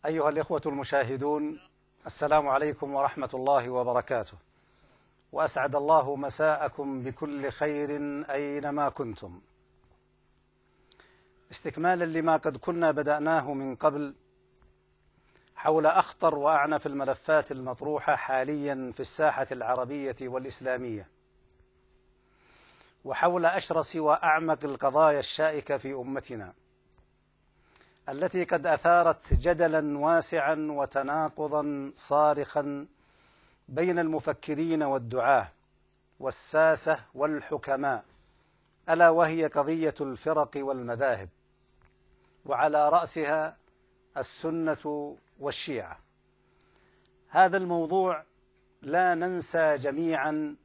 أيها الإخوة المشاهدون، السلام عليكم ورحمة الله وبركاته، وأسعد الله مساءكم بكل خير أينما كنتم. استكمالا لما قد كنا بدأناه من قبل حول أخطر وأعنف الملفات المطروحة حاليا في الساحة العربية والإسلامية، وحول أشرس وأعمق القضايا الشائكة في أمتنا التي قد أثارت جدلا واسعا وتناقضا صارخا بين المفكرين والدعاة والساسة والحكماء، ألا وهي قضية الفرق والمذاهب، وعلى رأسها السنة والشيعة. هذا الموضوع لا ننسى جميعا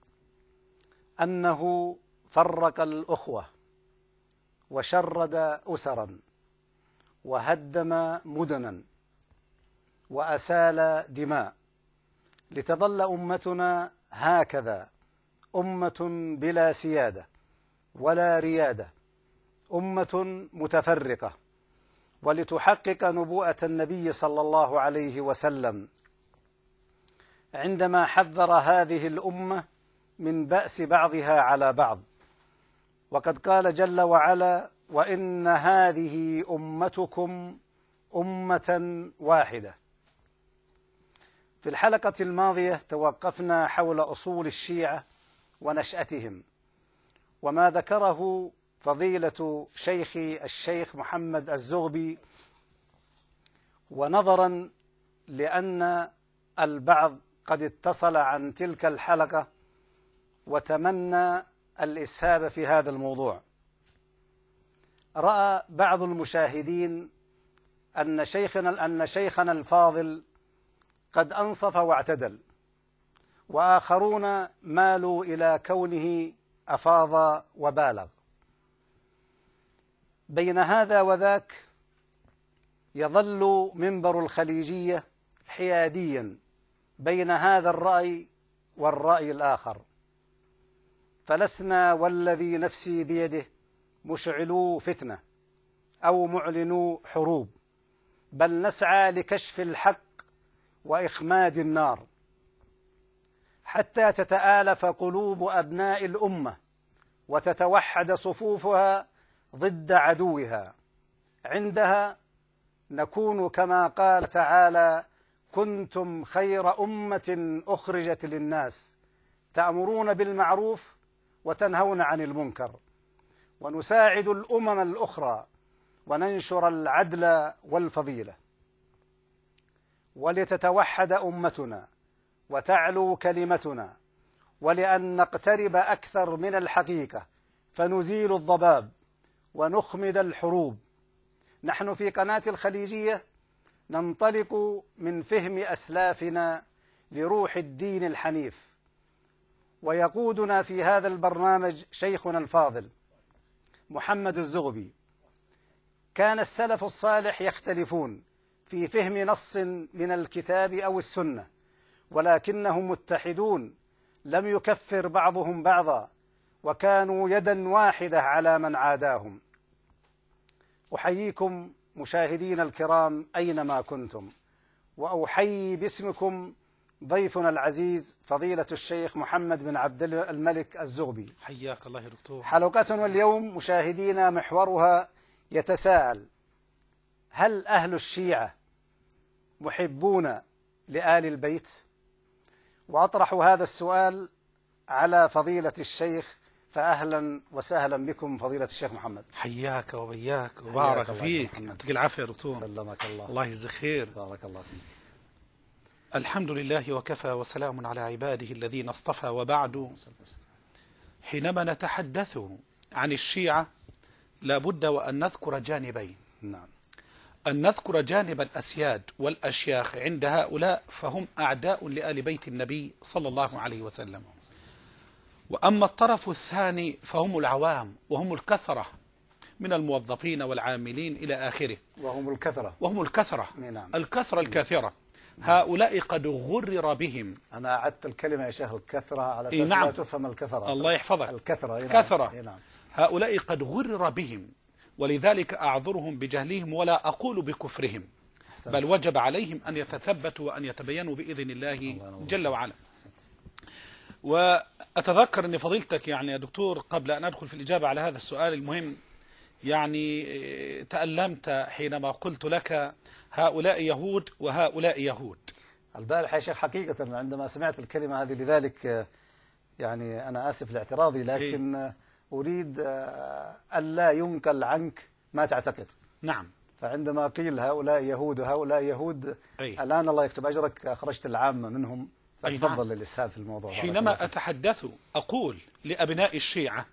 أنه فرق الأخوة وشرد أسرا وهدم مدنا وأسال دماء، لتظل أمتنا هكذا أمة بلا سيادة ولا ريادة، أمة متفرقة، ولتحقق نبوءة النبي صلى الله عليه وسلم عندما حذر هذه الأمة من بأس بعضها على بعض. وقد قال جل وعلا: وإن هذه أمتكم أمة واحدة. في الحلقة الماضية توقفنا حول أصول الشيعة ونشأتهم، وما ذكره فضيلة شيخي الشيخ محمد الزغبي. ونظرا لأن البعض قد اتصل عن تلك الحلقة وتمنى الإسهاب في هذا الموضوع، رأى بعض المشاهدين أن شيخنا الفاضل قد أنصف واعتدل، وآخرون مالوا إلى كونه أفاض وبالغ. بين هذا وذاك يظل منبر الخليجية حياديا بين هذا الرأي والرأي الآخر، فلسنا والذي نفسي بيده مشعلو فتنة أو معلنو حروب، بل نسعى لكشف الحق وإخماد النار حتى تتآلف قلوب أبناء الأمة وتتوحد صفوفها ضد عدوها. عندها نكون كما قال تعالى: كنتم خير أمة أخرجت للناس تأمرون بالمعروف وتنهون عن المنكر، ونساعد الأمم الأخرى وننشر العدل والفضيلة. ولتتوحد أمتنا وتعلو كلمتنا، ولأن نقترب أكثر من الحقيقة فنزيل الضباب ونخمد الحروب. نحن في قناة الخليجية ننطلق من فهم أسلافنا لروح الدين الحنيف، ويقودنا في هذا البرنامج شيخنا الفاضل محمد الزغبي. كان السلف الصالح يختلفون في فهم نص من الكتاب أو السنة، ولكنهم متحدون، لم يكفر بعضهم بعضا، وكانوا يدا واحدة على من عاداهم. أحييكم مشاهدين الكرام أينما كنتم، وأحيي باسمكم ضيفنا العزيز فضيلة الشيخ محمد بن عبد الملك الزغبي. حياك الله يا دكتور. حلقتنا اليوم مشاهدينا محورها يتساءل: هل أهل الشيعة محبون لآل البيت؟ وأطرح هذا السؤال على فضيلة الشيخ، فأهلا وسهلا بكم فضيلة الشيخ محمد. حياك وبياك وبارك فيك، يعطيك العافية يا دكتور. سلمك الله. الله يجزيك خير. بارك الله فيك. الحمد لله وكفى وسلام على عباده الذين اصطفى، وبعد. حينما نتحدث عن الشيعة لابد وأن نذكر جانبين. نعم. أن نذكر جانب الأسياد والأشياخ. عند هؤلاء فهم أعداء لآل بيت النبي صلى الله عليه وسلم. وأما الطرف الثاني فهم العوام، وهم الكثرة من الموظفين والعاملين إلى آخره. وهم الكثرة. نعم. الكثرة الكاثرة. هؤلاء قد غرر بهم. أنا أعدت الكلمة يا شيخ، الكثرة، على أساس نعم. لا تفهم الكثرة. الله يحفظك. الكثرة. كثرة. نعم. هؤلاء قد غرر بهم، ولذلك أعذرهم بجهلهم ولا أقول بكفرهم، بل وجب عليهم أن يتثبتوا وأن يتبينوا بإذن الله جل وعلا. وأتذكر أن فضيلتك يعني يا دكتور قبل أن أدخل في الإجابة على هذا السؤال المهم يعني تألمت حينما قلت لك هؤلاء يهود وهؤلاء يهود. البارحة يا شيخ حقيقة عندما سمعت الكلمة هذه، لذلك يعني أنا آسف لاعتراضي، لكن أريد ألا ينقل عنك ما تعتقد. نعم. فعندما قيل هؤلاء يهود وهؤلاء يهود، الآن الله يكتب أجرك أخرجت العامة منهم، فتفضل للإسهاب في الموضوع. حينما أتحدث أقول لأبناء الشيعة،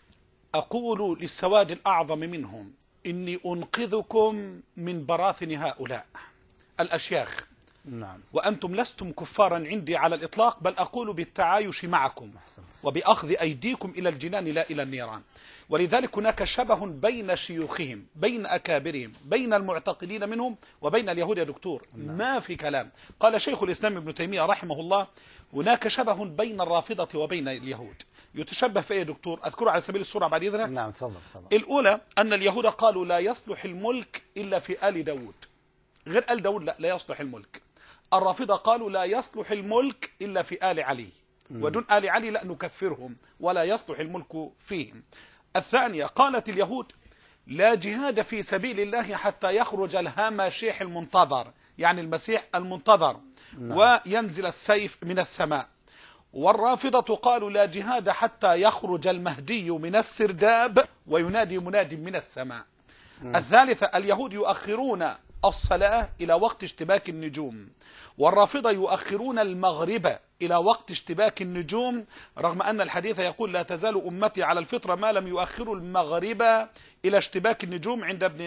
أقول للسواد الأعظم منهم: إني أنقذكم من براثن هؤلاء الأشياخ. نعم. وأنتم لستم كفارا عندي على الإطلاق، بل أقول بالتعايش معكم وبأخذ أيديكم إلى الجنان لا إلى النيران. ولذلك هناك شبه بين شيوخهم، بين أكابرهم، بين المعتقدين منهم وبين اليهود يا دكتور. ما في كلام. قال شيخ الإسلام ابن تيمية رحمه الله: هناك شبه بين الرافضة وبين اليهود. يتشبه في يا دكتور؟ أذكر على سبيل الصورة بعد إذنك. نعم تفضل. الأولى أن اليهود قالوا لا يصلح الملك إلا في آل داود، غير آل داود لا يصلح الملك. الرافضة قالوا لا يصلح الملك إلا في آل علي، ودون آل علي لا نكفرهم ولا يصلح الملك فيهم. الثانية قالت اليهود لا جهاد في سبيل الله حتى يخرج الهمشيح المنتظر، يعني المسيح المنتظر، وينزل السيف من السماء. والرافضة قالوا لا جهاد حتى يخرج المهدي من السرداب وينادي مناد من السماء. الثالثة اليهود يؤخرون الصلاة إلى وقت اشتباك النجوم، والرافضة يؤخرون المغرب إلى وقت اشتباك النجوم، رغم أن الحديث يقول لا تزال أمتي على الفطرة ما لم يؤخروا المغرب إلى اشتباك النجوم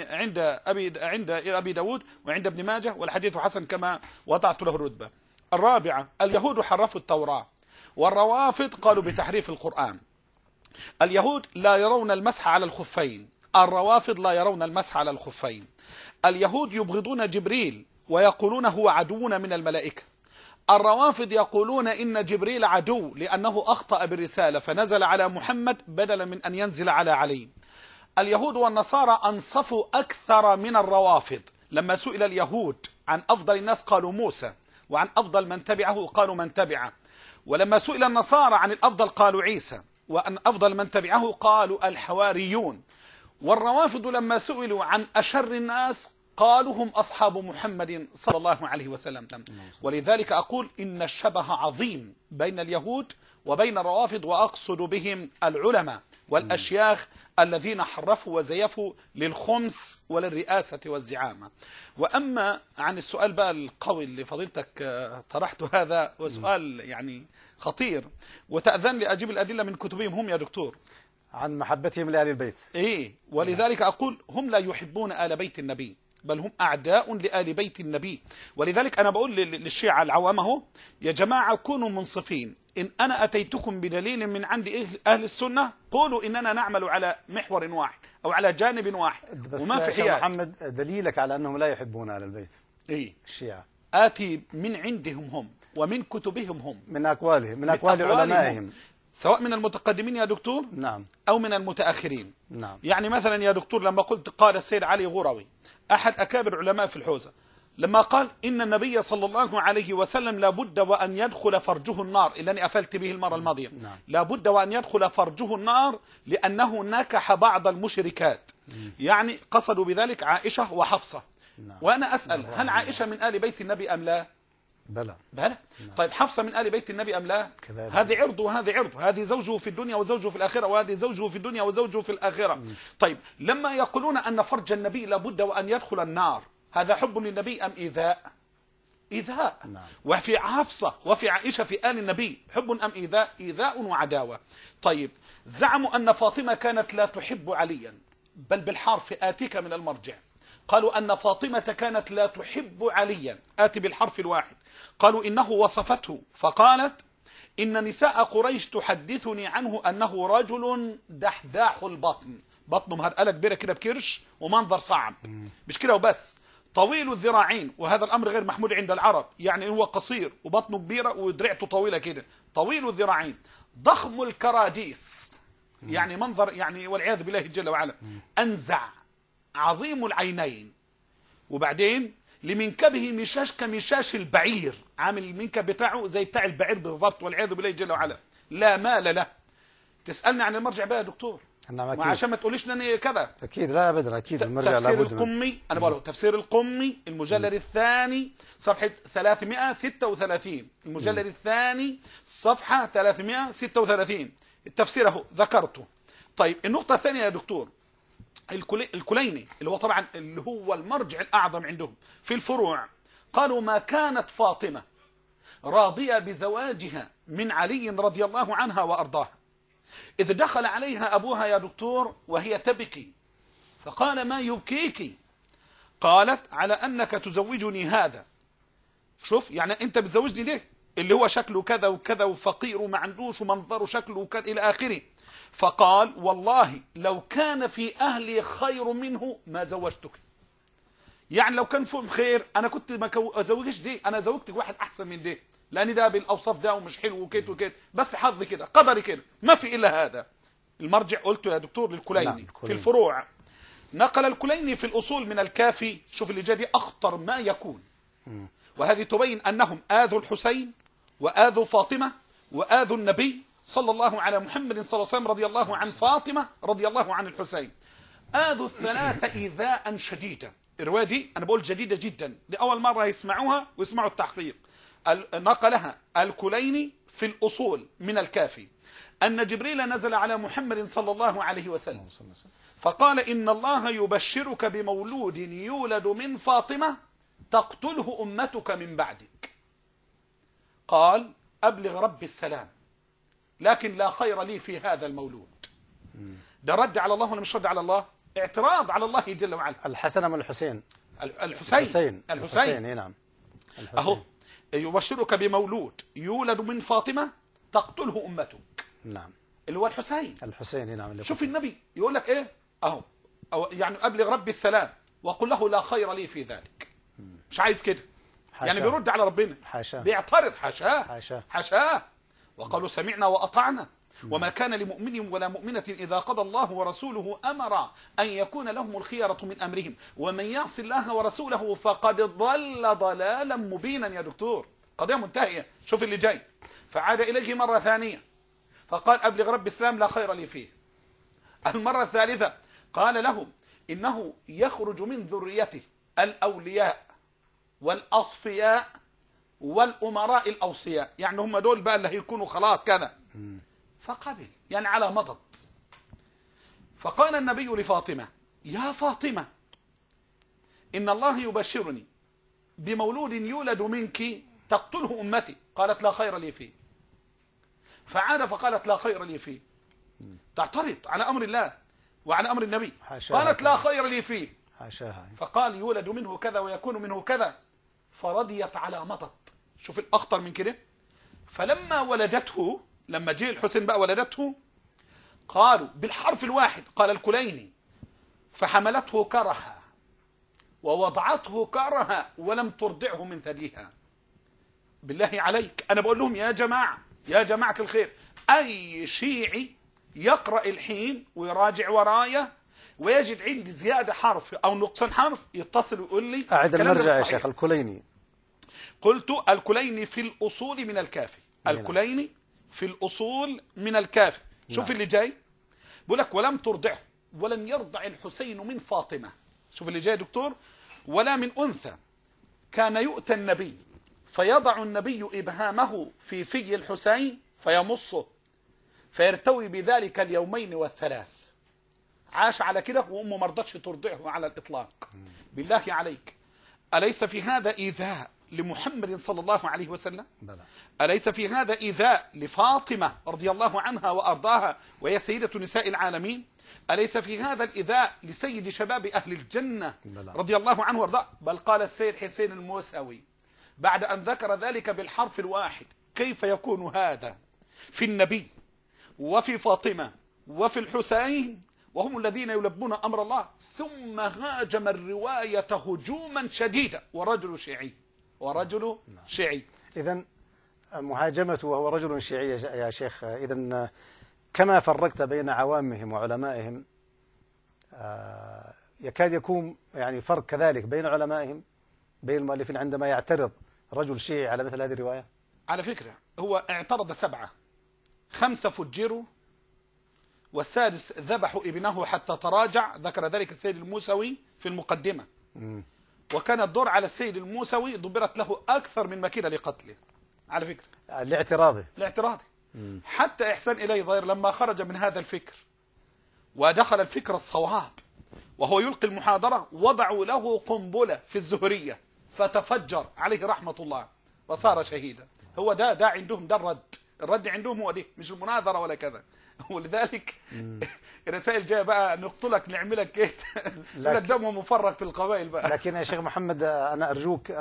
عند أبي داود وعند ابن ماجه، والحديث حسن كما وضعت له الرتبة. الرابعة اليهود حرفوا التوراة، والروافض قالوا بتحريف القرآن. اليهود لا يرون المسح على الخفين، الروافض لا يرون المسح على الخفين. اليهود يبغضون جبريل ويقولون هو عدونا من الملائكة. الروافض يقولون إن جبريل عدو لأنه أخطأ بالرسالة فنزل على محمد بدلا من أن ينزل على علي. اليهود والنصارى أنصفوا أكثر من الروافض. لما سئل اليهود عن أفضل الناس قالوا موسى، وعن أفضل من تبعه قالوا من تبعه. ولما سئل النصارى عن الأفضل قالوا عيسى، وأن أفضل من تبعه قالوا الحواريون. والروافض لما سئلوا عن أشر الناس قالوا هم أصحاب محمد صلى الله عليه وسلم. ولذلك أقول إن الشبه عظيم بين اليهود وبين الروافض، وأقصد بهم العلماء والأشياخ الذين حرفوا وزيفوا للخمس وللرئاسة والزعامة. وأما عن السؤال بقى القوي اللي فضيلتك طرحته، هذا وسؤال يعني خطير، وتأذن لي أجيب الأدلة من كتبهم هم يا دكتور عن محبتهم لآل البيت. ولذلك أقول هم لا يحبون آل بيت النبي، بل هم أعداء لآل بيت النبي. ولذلك أنا بقول للشيعة العوامة يا جماعة كونوا منصفين. إن أنا أتيتكم بدليل من عند أهل السنة قولوا إننا نعمل على محور واحد أو على جانب واحد، بس وما في حياد. محمد دليلك على أنهم لا يحبون آل البيت الشيعة آتي من عندهم هم ومن كتبهم هم، من أقوالهم، من أقوال علمائهم، سواء من المتقدمين يا دكتور نعم أو من المتأخرين. نعم. يعني مثلا يا دكتور لما قلت قال السيد علي غروي أحد أكابر علماء في الحوزة، لما قال إن النبي صلى الله عليه وسلم لابد وأن يدخل فرجه النار، إلا أني أفلت به المرة الماضية، لابد وأن يدخل فرجه النار لأنه نكح بعض المشركات. يعني قصدوا بذلك عائشة وحفصة. وأنا أسأل هل عائشة من آل بيت النبي أم لا؟ بلى. طيب حفصة من آل بيت النبي أم لا؟ هذه عرض وهذه عرض، هذه زوجه في الدنيا وزوجه في الآخرة، وهذه زوجه في الدنيا وزوجه في الآخرة. طيب لما يقولون أن فرج النبي لابد وأن يدخل النار، هذا حب للنبي أم إيذاء؟ إيذاء. وفي حفصة وفي عائشة في آل النبي حب أم إيذاء؟ إيذاء وعداوة. طيب زعموا أن فاطمة كانت لا تحب عليا، بل بالحرف آتيك من المرجع. قالوا أن فاطمة كانت لا تحب عليا، آتي بالحرف الواحد. قالوا إنه وصفته فقالت إن نساء قريش تحدثني عنه أنه رجل دحداح البطن، بطنه مهرقلة كبيرة كده بكرش ومنظر صعب، مش كده وبس، طويل الذراعين، وهذا الأمر غير محمود عند العرب، يعني هو قصير وبطنه كبيرة ودرعته طويلة كده، طويل الذراعين، ضخم الكراديس، يعني منظر يعني والعياذ بالله جل وعلا، أنزع، عظيم العينين، وبعدين لمنكبه مشاش كمشاش البعير، عامل المنكب بتاعه زي بتاع البعير بالضبط، والعياذ بالله جل وعلا، لا مال له. تسألني عن المرجع بقى يا دكتور، نعم أكيد. وعشان ما تقوليش انني كذا. أكيد لا أبدا، أكيد المرجع تفسير لابد القمي، أنا بقوله تفسير القمي المجلد الثاني صفحة 336، المجلد الثاني صفحة 336 التفسير اهو ذكرته. طيب النقطة الثانية يا دكتور، الكليني اللي هو طبعا اللي هو المرجع الأعظم عندهم في الفروع، قالوا ما كانت فاطمة راضية بزواجها من علي رضي الله عنها وأرضاها، إذ دخل عليها أبوها يا دكتور وهي تبكي، فقال ما يبكيك؟ قالت على أنك تزوجني هذا. شوف يعني أنت بتزوجني ليه؟ اللي هو شكله كذا وكذا وفقير وما عندوش ومنظره شكله كذا إلى آخره. فقال والله لو كان في أهلي خير منه ما زوجتك. يعني لو كان فيهم خير أنا كنت ما أزوجش دي، أنا زوجتك واحد أحسن من دي، لأن ده بالأوصاف ده ومش حلو وكيت وكيت، بس حظي كده قدري كده، ما في إلا هذا. المرجع قلته يا دكتور للكليني في الفروع. نقل الكليني في الأصول من الكافي، شوف اللي جاي دي أخطر ما يكون، وهذه تبين أنهم آذوا الحسين وآذوا فاطمة وآذوا النبي صلى الله على محمد صلى الله عليه وسلم، رضي الله عن فاطمة رضي الله عن الحسين، آذوا الثلاثة إيذاء شديدا. الرواية دي أنا بقول جديدة جدا، لأول مرة يسمعوها ويسمعوا التحقيق. نقلها الكليني في الأصول من الكافي أن جبريل نزل على محمد صلى الله عليه وسلم فقال إن الله يبشرك بمولود يولد من فاطمة تقتله أمتك من بعدك. قال أبلغ ربي السلام، لكن لا خير لي في هذا المولود. ده رد على الله ولا مش رد على الله؟ اعتراض على الله جل وعلا. الحسن من الحسين، الحسين نعم. أهو يبشرك بمولود يولد من فاطمة تقتله أمتك، نعم، اللي هو الحسين. نعم. شوف النبي يقول لك إيه أهو، أو يعني أبلغ ربي السلام وقل له لا خير لي في ذلك. مش عايز كده، يعني بيرد على ربنا، بيعترض، حاشاه. وقالوا سمعنا وأطعنا وما كان لمؤمن ولا مؤمنة إذا قضى الله ورسوله أمرا أن يكون لهم الخيرة من أمرهم ومن يعص الله ورسوله فقد ضل ضلالا مبينا. يا دكتور قضية منتهية. شوف اللي جاي، فعاد إليه مرة ثانية فقال أبلغ رب السلام لا خير لي فيه. المرة الثالثة قال لهم إنه يخرج من ذريته الأولياء والأصفياء والأمراء الأوصياء، يعني هم دول بقى اللي هيكونوا خلاص كذا. فقبل يعني على مضض. فقال النبي لفاطمة يا فاطمة إن الله يبشرني بمولود يولد منك تقتله أمتي. قالت لا خير لي فيه. فعاد فقالت لا خير لي فيه، تعترض على أمر الله وعلى أمر النبي. قالت لا خير لي فيه. فقال يولد منه كذا ويكون منه كذا، فرضيت على مضض. شوف الأخطر من كده. فلما ولدته، لما جه الحسين بقى ولدته، قالوا بالحرف الواحد، قال الكليني فحملته كرها ووضعته كرها ولم ترضعه من ثديها. بالله عليك أنا بقول لهم يا جماعة، يا جماعة الخير، أي شيعي يقرأ الحين ويراجع ورايا ويجد عندي زيادة حرف أو نقصان حرف يتصل ويقول لي. أعد المرجع يا شيخ. الكليني قلت الكليني في الأصول من الكافي، الكليني في الأصول من الكافي. شوف اللي جاي بيقول لك ولم ترضعه ولم يرضع الحسين من فاطمة. شوف اللي جاي دكتور، ولا من أنثى كان يؤتى النبي فيضع النبي إبهامه في الحسين فيمصه فيرتوي بذلك اليومين والثلاث. عاش على كده وأمه ما رضتش ترضعه على الإطلاق. بالله عليك أليس في هذا إيذاء لمحمد صلى الله عليه وسلم؟ بلى. أليس في هذا إيذاء لفاطمة رضي الله عنها وأرضاها وهي سيدة نساء العالمين؟ أليس في هذا الإيذاء لسيد شباب أهل الجنة بلى. رضي الله عنه وأرضاه؟ بل قال السيد حسين الموسوي بعد أن ذكر ذلك بالحرف الواحد كيف يكون هذا في النبي وفي فاطمة وفي الحسين وهم الذين يلبون أمر الله، ثم هاجم الرواية هجوما شديدا ورجل شيعي. إذن مهاجمته وهو رجل شيعي يا شيخ، إذن كما فرقت بين عوامهم وعلمائهم يكاد يكون يعني فرق كذلك بين علمائهم بين المؤلفين عندما يعترض رجل شيعي على مثل هذه الرواية؟ على فكرة هو اعترض 7، 5 فجروا، والسادس ذبحوا ابنه حتى تراجع، ذكر ذلك السيد الموسوي في المقدمة. وكان الدور على السيد الموسوي، دبرت له أكثر من مكيدة لقتله على فكرة، لاعتراضه. حتى إحسان إليه ظاهر لما خرج من هذا الفكر ودخل الفكر الصواب وهو يلقي المحاضرة، وضعوا له قنبلة في الزهرية فتفجر عليه رحمة الله وصار شهيدا. هو ده عندهم، ده الرد عندهم هو دي، مش المناظرة ولا كذا. ولذلك الرسائل جايه بقى نقتلك نعملك كيت الدم مفرغ في القبائل بقى. لكن يا شيخ محمد أنا أرجوك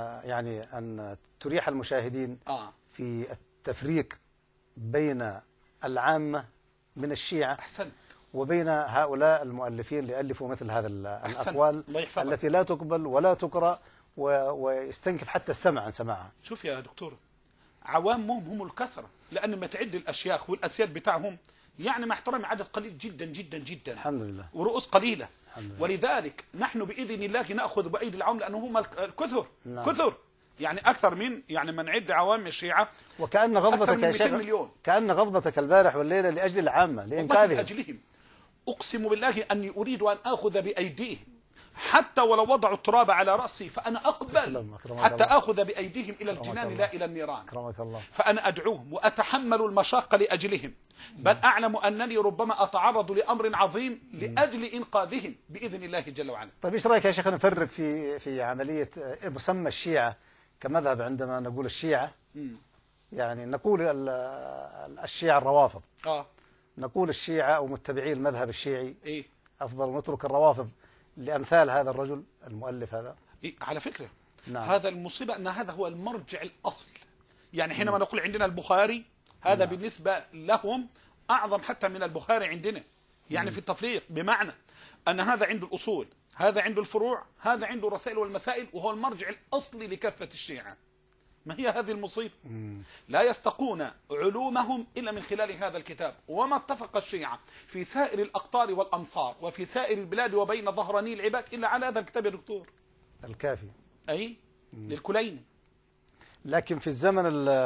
أن تريح المشاهدين في التفريق بين العامة من الشيعة أحسنت. وبين هؤلاء المؤلفين اللي ألفوا مثل هذا الأقوال التي لا تقبل ولا تقرأ ويستنكف حتى السمع عن سماعها. شوف يا دكتور، عوامهم هم الكثرة، لأن ما تعد الأشياخ والأسياد بتاعهم يعني مع احترامي عدد قليل جدا جدا جدا، الحمد لله، ورؤوس قليلة. ولذلك نحن بإذن الله نأخذ بأيدي العوام، لأنه هم الكثر. كثر يعني أكثر من من عد عوام الشيعة. وكأن غضبتك يا شيخ، كأن غضبتك البارح والليلة لأجل العامة، لإنكارهم. لأجلهم أقسم بالله أني أريد أن أخذ بأيديهم، حتى ولو وضعوا التراب على رأسي فأنا أقبل حتى أخذ بأيديهم إلى الجنان لا إلى النيران. فأنا أدعوهم وأتحمل المشاق لأجلهم، بل أعلم أنني ربما أتعرض لأمر عظيم لأجل إنقاذهم بإذن الله جل وعلا. طيب إيش رأيك يا شيخ نفرق في عملية مسمى الشيعة كمذهب؟ عندما نقول الشيعة يعني نقول الشيعة الروافض، نقول الشيعة أو متبعي المذهب الشيعي أفضل، ونترك الروافض لأمثال هذا الرجل المؤلف هذا. على فكرة هذا المصيبة أن هذا هو المرجع الأصل. يعني حينما نقول عندنا البخاري هذا بالنسبة لهم أعظم حتى من البخاري عندنا، يعني في التفريق، بمعنى أن هذا عنده الأصول، هذا عنده الفروع، هذا عنده الرسائل والمسائل، وهو المرجع الأصلي لكافة الشيعة. ما هي هذه المصيبة؟ لا يستقون علومهم إلا من خلال هذا الكتاب. وما اتفق الشيعة في سائر الأقطار والأمصار وفي سائر البلاد وبين ظهراني العباد إلا على هذا الكتاب يا دكتور الكافي، للكليني. لكن في الزمن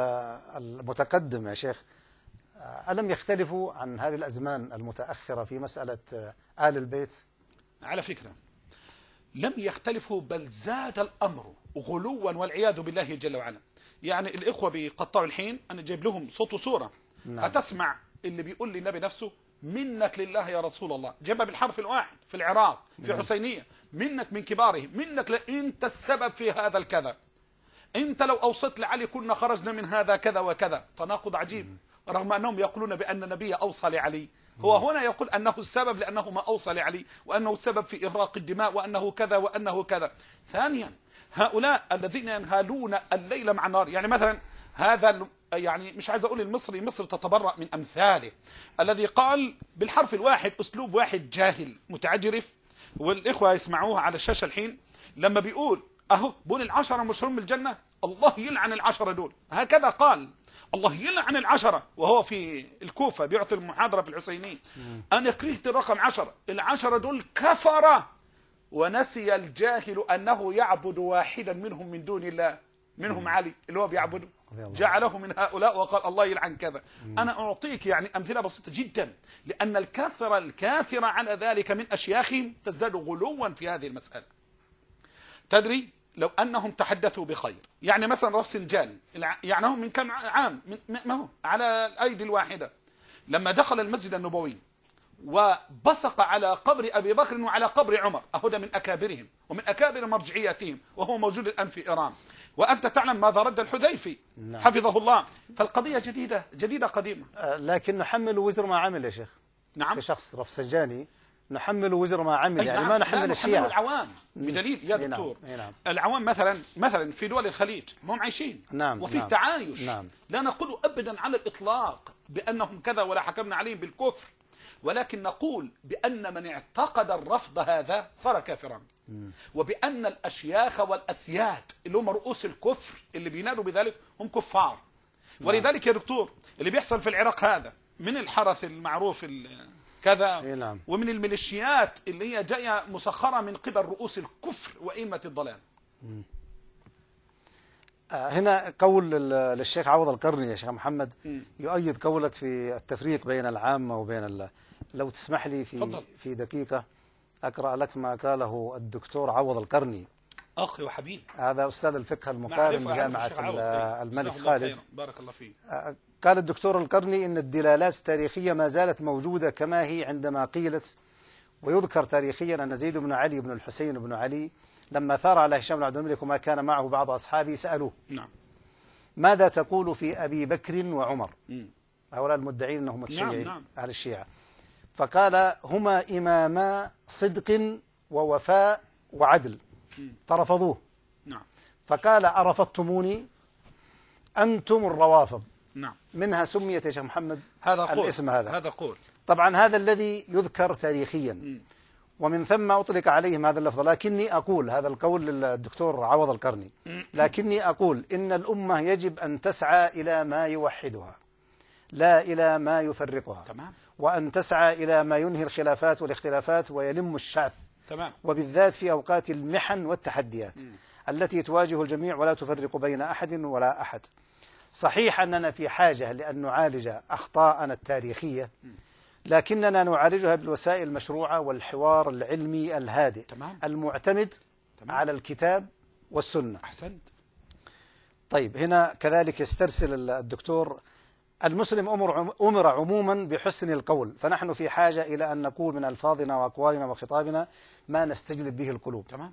المتقدم يا شيخ، ألم يختلفوا عن هذه الأزمان المتأخرة في مسألة آل البيت؟ على فكرة لم يختلفوا، بل زاد الأمر غلوا والعياذ بالله جل وعلا. يعني الإخوة بيقطعوا الحين، أنا جايب لهم صوت وصورة. هتسمع اللي بيقول للنبي نفسه منك لله يا رسول الله، جابها بالحرف الواحد في العراق في حسينية، منك من كبارهم، منك أنت السبب في هذا الكذا، أنت لو أوصيت لعلي كنا خرجنا من هذا كذا وكذا. تناقض عجيب، رغم أنهم يقولون بأن النبي أوصى لعلي، هو هنا يقول أنه السبب لأنه ما أوصى لعلي، وأنه السبب في إغراق الدماء، وأنه كذا وأنه كذا. ثانيا هؤلاء الذين ينهالون الليل مع النار، يعني مثلا هذا يعني مش عايز أقول المصري، مصر تتبرأ من أمثاله، الذي قال بالحرف الواحد أسلوب واحد جاهل متعجرف، والإخوة يسمعوها على الشاشة الحين، لما بيقول أهو بقول 10 مشهورون بالجنة، الله يلعن 10 دول، هكذا قال، الله يلعن 10، وهو في الكوفة بيعطي المحاضرة في الحسينية. أنا كرهت الرقم 10، 10 دول كفرة. ونسي الجاهل أنه يعبد واحدا منهم من دون الله، منهم علي اللي هو بيعبده، جعله من هؤلاء وقال الله يلعن كذا. أنا أعطيك يعني أمثلة بسيطة جدا، لأن الكاثرة على ذلك من أشياخهم تزداد غلوا في هذه المسألة. تدري لو أنهم تحدثوا بخير، يعني مثلا رفسنجاني، يعني هو من كم عام ما هو على الأيدي الواحدة، لما دخل المسجد النبوي وبصق على قبر أبي بكر وعلى قبر عمر، أهدى من أكابرهم ومن أكابر مرجعياتهم، وهو موجود الآن في إيران، وأنت تعلم ماذا رد الحذيفي حفظه الله. فالقضية جديدة قديمة. لكن نحمل وزر ما عمل يا شيخ. نعم، كشخص رفسنجاني نحمل وزر ما عمل، يعني ما نحمل الشيعة، العوام بدليل يا دكتور. العوام مثلا في دول الخليج هم عايشين وفي تعايش. لا نقول أبدا على الإطلاق بأنهم كذا ولا حكمنا عليهم بالكفر، ولكن نقول بأن من اعتقد الرفض هذا صار كافرا، وبأن الأشياخ والأسياد اللي هم رؤوس الكفر اللي بينادوا بذلك هم كفار. ولذلك يا دكتور اللي بيحصل في العراق هذا من الحرس المعروف كذا، ومن الميليشيات اللي هي جاية مسخرة من قبل رؤوس الكفر وإمة الضلال، هنا قول للشيخ عوض القرني يا شيخ محمد يؤيد قولك في التفريق بين العامة وبين لو تسمح لي في دقيقة أقرأ لك ما قاله الدكتور عوض القرني، أخي وحبيبي، هذا أستاذ الفقه المقارن بجامعة الملك خالد. بارك الله فيك. قال الدكتور القرني إن الدلالات التاريخية ما زالت موجودة كما هي عندما قيلت، ويذكر تاريخيا أن زيد بن علي بن الحسين بن علي لما ثار على هشام بن عبد الملك وما كان معه بعض أصحابه سألوه نعم ماذا تقول في أبي بكر وعمر، هؤلاء المدعين أنهم متشيعين نعم. أهل الشيعة، فقال هما إماما صدق ووفاء وعدل فرفضوه. نعم. فقال أرفضتموني أنتم الروافض. نعم. منها سميت يا شيخ محمد هذا قول. الاسم هذا قول. طبعا هذا الذي يذكر تاريخيا ومن ثم أطلق عليهم هذا اللفظ، لكني أقول هذا القول للدكتور عوض القرني، لكني أقول إن الأمة يجب أن تسعى إلى ما يوحدها لا إلى ما يفرقها. تمام. وأن تسعى إلى ما ينهي الخلافات والاختلافات ويلم الشعث. تمام. وبالذات في أوقات المحن والتحديات التي تواجه الجميع ولا تفرق بين أحد ولا أحد. صحيح أننا في حاجة لأن نعالج أخطاءنا التاريخية، لكننا نعالجها بالوسائل المشروعة والحوار العلمي الهادئ. تمام. المعتمد على الكتاب والسنة. أحسنت. طيب هنا كذلك يسترسل الدكتور المسلم أمر عموما بحسن القول، فنحن في حاجة إلى أن نقول من ألفاظنا وأقوالنا وخطابنا ما نستجلب به القلوب. تمام.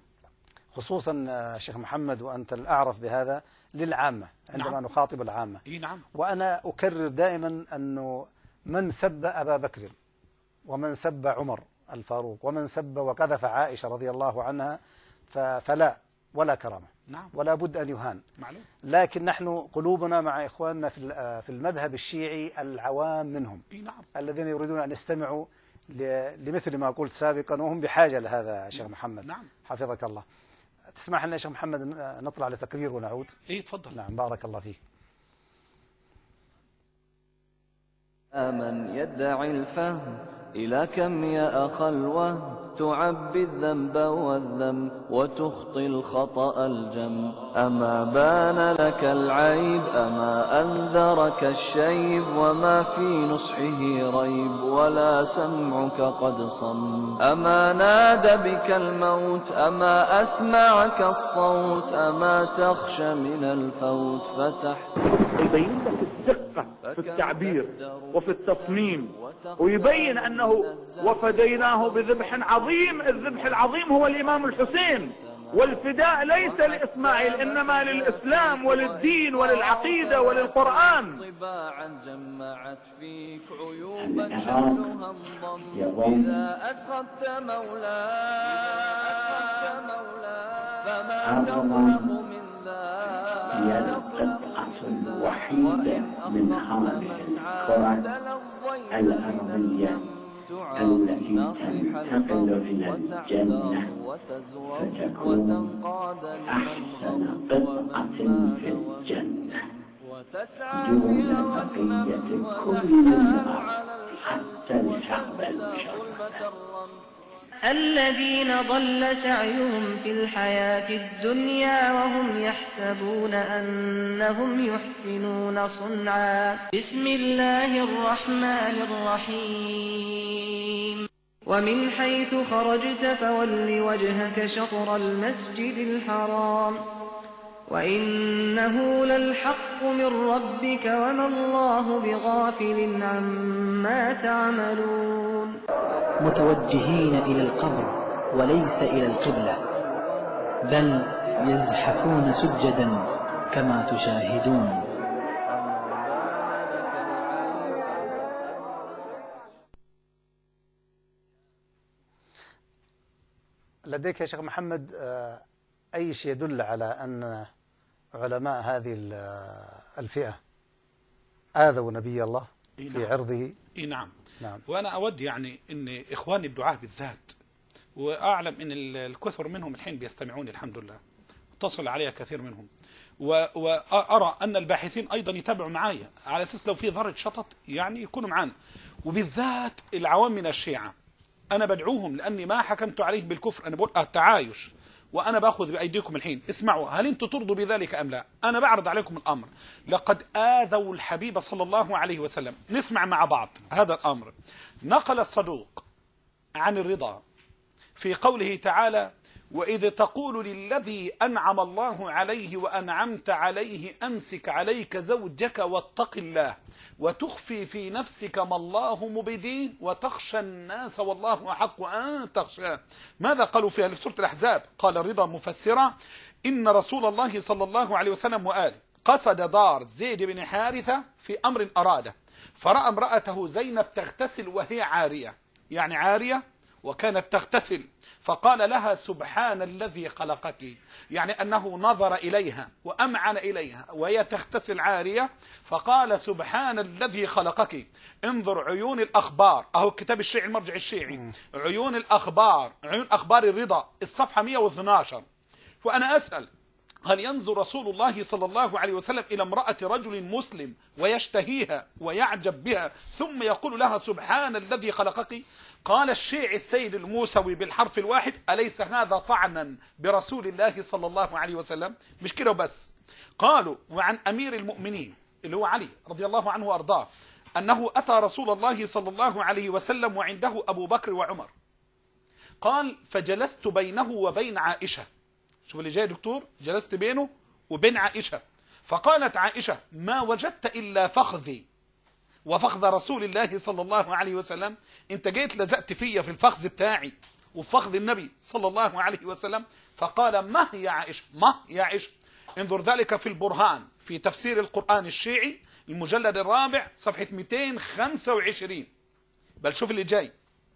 خصوصا شيخ محمد وأنت الأعرف بهذا للعامة عندما نعم. نخاطب العامة. نعم. وأنا أكرر دائما أنه من سب أبا بكر ومن سب عمر الفاروق ومن سب وقذف عائشة رضي الله عنها فلا ولا كرامة. نعم. ولا بد أن يهان. معلوم. لكن نحن قلوبنا مع إخواننا في المذهب الشيعي العوام منهم. نعم. الذين يريدون أن يستمعوا لمثل ما قلت سابقا وهم بحاجة لهذا يا شيخ محمد. نعم. حفظك الله. تسمح لنا يا شيخ محمد نطلع لتقرير ونعود؟ تفضل. نعم بارك الله فيك. من يدعي الفهم إلى كم يا أخ الوهم تعبي الذنب والذم وتخطي الخطأ الجم. أما بان لك العيب أما أنذرك الشيب وما في نصحه ريب ولا سمعك قد صم. أما نادى بك الموت أما أسمعك الصوت أما تخشى من الفوت يبين لك الدقة في التعبير وفي التصميم، ويبين أنه وفديناه بذبح عظيم. الذبح العظيم هو الإمام الحسين، والفداء ليس لإسماعيل إنما للإسلام وللدين وللعقيدة وللقرآن. طباعا جمعت فيك عيوبا شأنها انضم. إذا أسخطت مولاي فما تظلم من هي القطعة الوحيدة من هذه الكرة الأرضية التي تنتقل إلى الجنة فتكون أحسن قطعة في الجنة دون بقية كلها حتى الشعب المشرف. الذين ضل سعيهم في الحياة الدنيا وهم يحسبون أنهم يحسنون صنعا. بسم الله الرحمن الرحيم. ومن حيث خرجت فول وجهك شطر المسجد الحرام وإنه للحق من ربك وما الله بغافل عما تعملون. متوجهين إلى القبر وليس إلى القبلة، بل يزحفون سجدا كما تشاهدون. لديك يا شيخ محمد أي شيء يدل على أن علماء هذه الفئة آذوا نبي الله في عرضه؟ نعم. نعم. وأنا أود يعني أن إخواني الدعاة بالذات، وأعلم أن الكثر منهم الحين بيستمعون الحمد لله، اتصل علي كثير منهم، وأرى أن الباحثين أيضا يتابعوا معايا على أساس لو في ذرة شطط يعني يكونوا معانا، وبالذات العوام من الشيعة. أنا بدعوهم لأني ما حكمت عليه بالكفر، أنا بقول التعايش وأنا باخذ بأيديكم الحين. اسمعوا، هل أنتم ترضوا بذلك أم لا؟ أنا بعرض عليكم الأمر. لقد آذوا الحبيب صلى الله عليه وسلم. نسمع مع بعض هذا الأمر. نقل الصدوق عن الرضا في قوله تعالى: وإذ تقول للذي أنعم الله عليه وأنعمت عليه أمسك عليك زوجك واتق الله وتخفي في نفسك ما الله مبديه وتخشى الناس والله أحق أن تخشاه. ماذا قالوا فيها؟ في سورة الأحزاب قال الرضا مفسرا: إن رسول الله صلى الله عليه وسلم وآله قصد دار زيد بن حارثة في أمر أراده، فرأى امرأته زينب تغتسل وهي عارية، يعني عارية وكانت تغتسل، فقال لها: سبحان الذي خلقك، يعني أنه نظر إليها وأمعن إليها وهي تغتسل عارية، فقال: سبحان الذي خلقك. انظر عيون الأخبار، أهو كتاب الشيعي المرجع الشيعي، عيون الأخبار، عيون أخبار الرضا، الصفحة 112. وأنا أسأل: هل ينظر رسول الله صلى الله عليه وسلم إلى امرأة رجل مسلم ويشتهيها ويعجب بها ثم يقول لها سبحان الذي خلقك؟ قال الشيعي السيد الموسوي بالحرف الواحد: أليس هذا طعنا برسول الله صلى الله عليه وسلم؟ مش كده وبس، قالوا وعن أمير المؤمنين اللي هو علي رضي الله عنه وأرضاه أنه أتى رسول الله صلى الله عليه وسلم وعنده أبو بكر وعمر، قال: فجلست بينه وبين عائشة. شوف اللي جاي دكتور، جلست بينه وبين عائشة، فقالت عائشة: ما وجدت إلا فخذي وفخذ رسول الله صلى الله عليه وسلم. انت جيت لزقت فيا في الفخذ بتاعي وفخذ النبي صلى الله عليه وسلم. فقال: ما يا عائشة، ما يا عائشة. انظر ذلك في البرهان في تفسير القرآن الشيعي المجلد الرابع صفحة 225. بل شوف اللي جاي: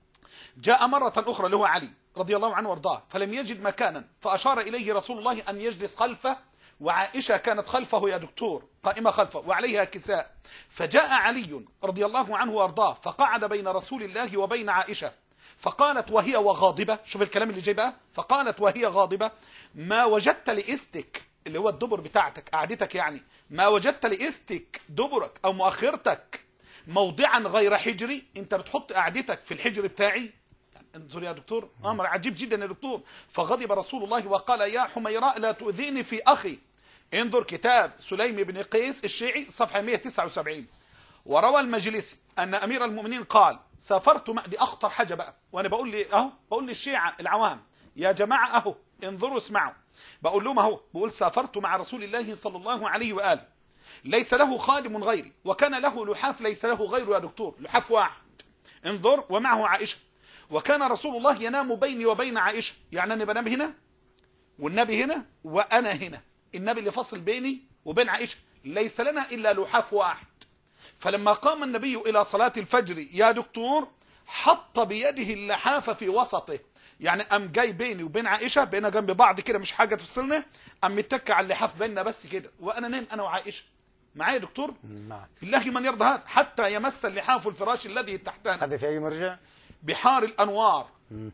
جاء مرة أخرى له علي رضي الله عنه وارضاه فلم يجد مكانا فأشار إليه رسول الله أن يجلس خلفه، وعائشة كانت خلفه يا دكتور قائمة خلفه وعليها كساء، فجاء علي رضي الله عنه وارضاه فقعد بين رسول الله وبين عائشة، فقالت وهي وغاضبة، شوف الكلام اللي جاي بقى، فقالت وهي غاضبة: ما وجدت لإستك، اللي هو الدبر بتاعتك قعدتك، يعني ما وجدت لإستك دبرك أو مؤخرتك موضعا غير حجري، انت بتحط قعدتك في الحجر بتاعي. انظر يا دكتور، امر عجيب جدا يا دكتور. فغضب رسول الله وقال: يا حميراء لا تؤذيني في اخي. انظر كتاب سليم بن قيس الشيعي صفحه 179. وروى المجلسي ان امير المؤمنين قال: سافرت مع، دي اخطر حاجه بقى، وانا بقول لي اهو، بقول للشيعه العوام يا جماعه اهو انظروا اسمعوا، بقول لهم اهو، بقول: سافرت مع رسول الله صلى الله عليه واله، ليس له خادم غيري، وكان له لحاف ليس له غيره يا دكتور، لحاف واحد. انظر: ومعه عائشه، وكان رسول الله ينام بيني وبين عائشة، يعني أنا بنام هنا والنبي هنا وأنا هنا، النبي اللي فصل بيني وبين عائشة، ليس لنا إلا لحاف واحد. فلما قام النبي إلى صلاة الفجر يا دكتور حط بيده اللحاف في وسطه، يعني أم جاي بيني وبين عائشة بينا جنب بعض كده، مش حاجة تفصلنا، أم متكى على اللحاف بيننا بس كده، وأنا نام أنا وعائشة. معايا يا دكتور؟ نعم. الله من يرضى هذا، حتى يمس اللحاف الفراش الذي تحتنا. هذا في أي مرجع؟ بحار الأنوار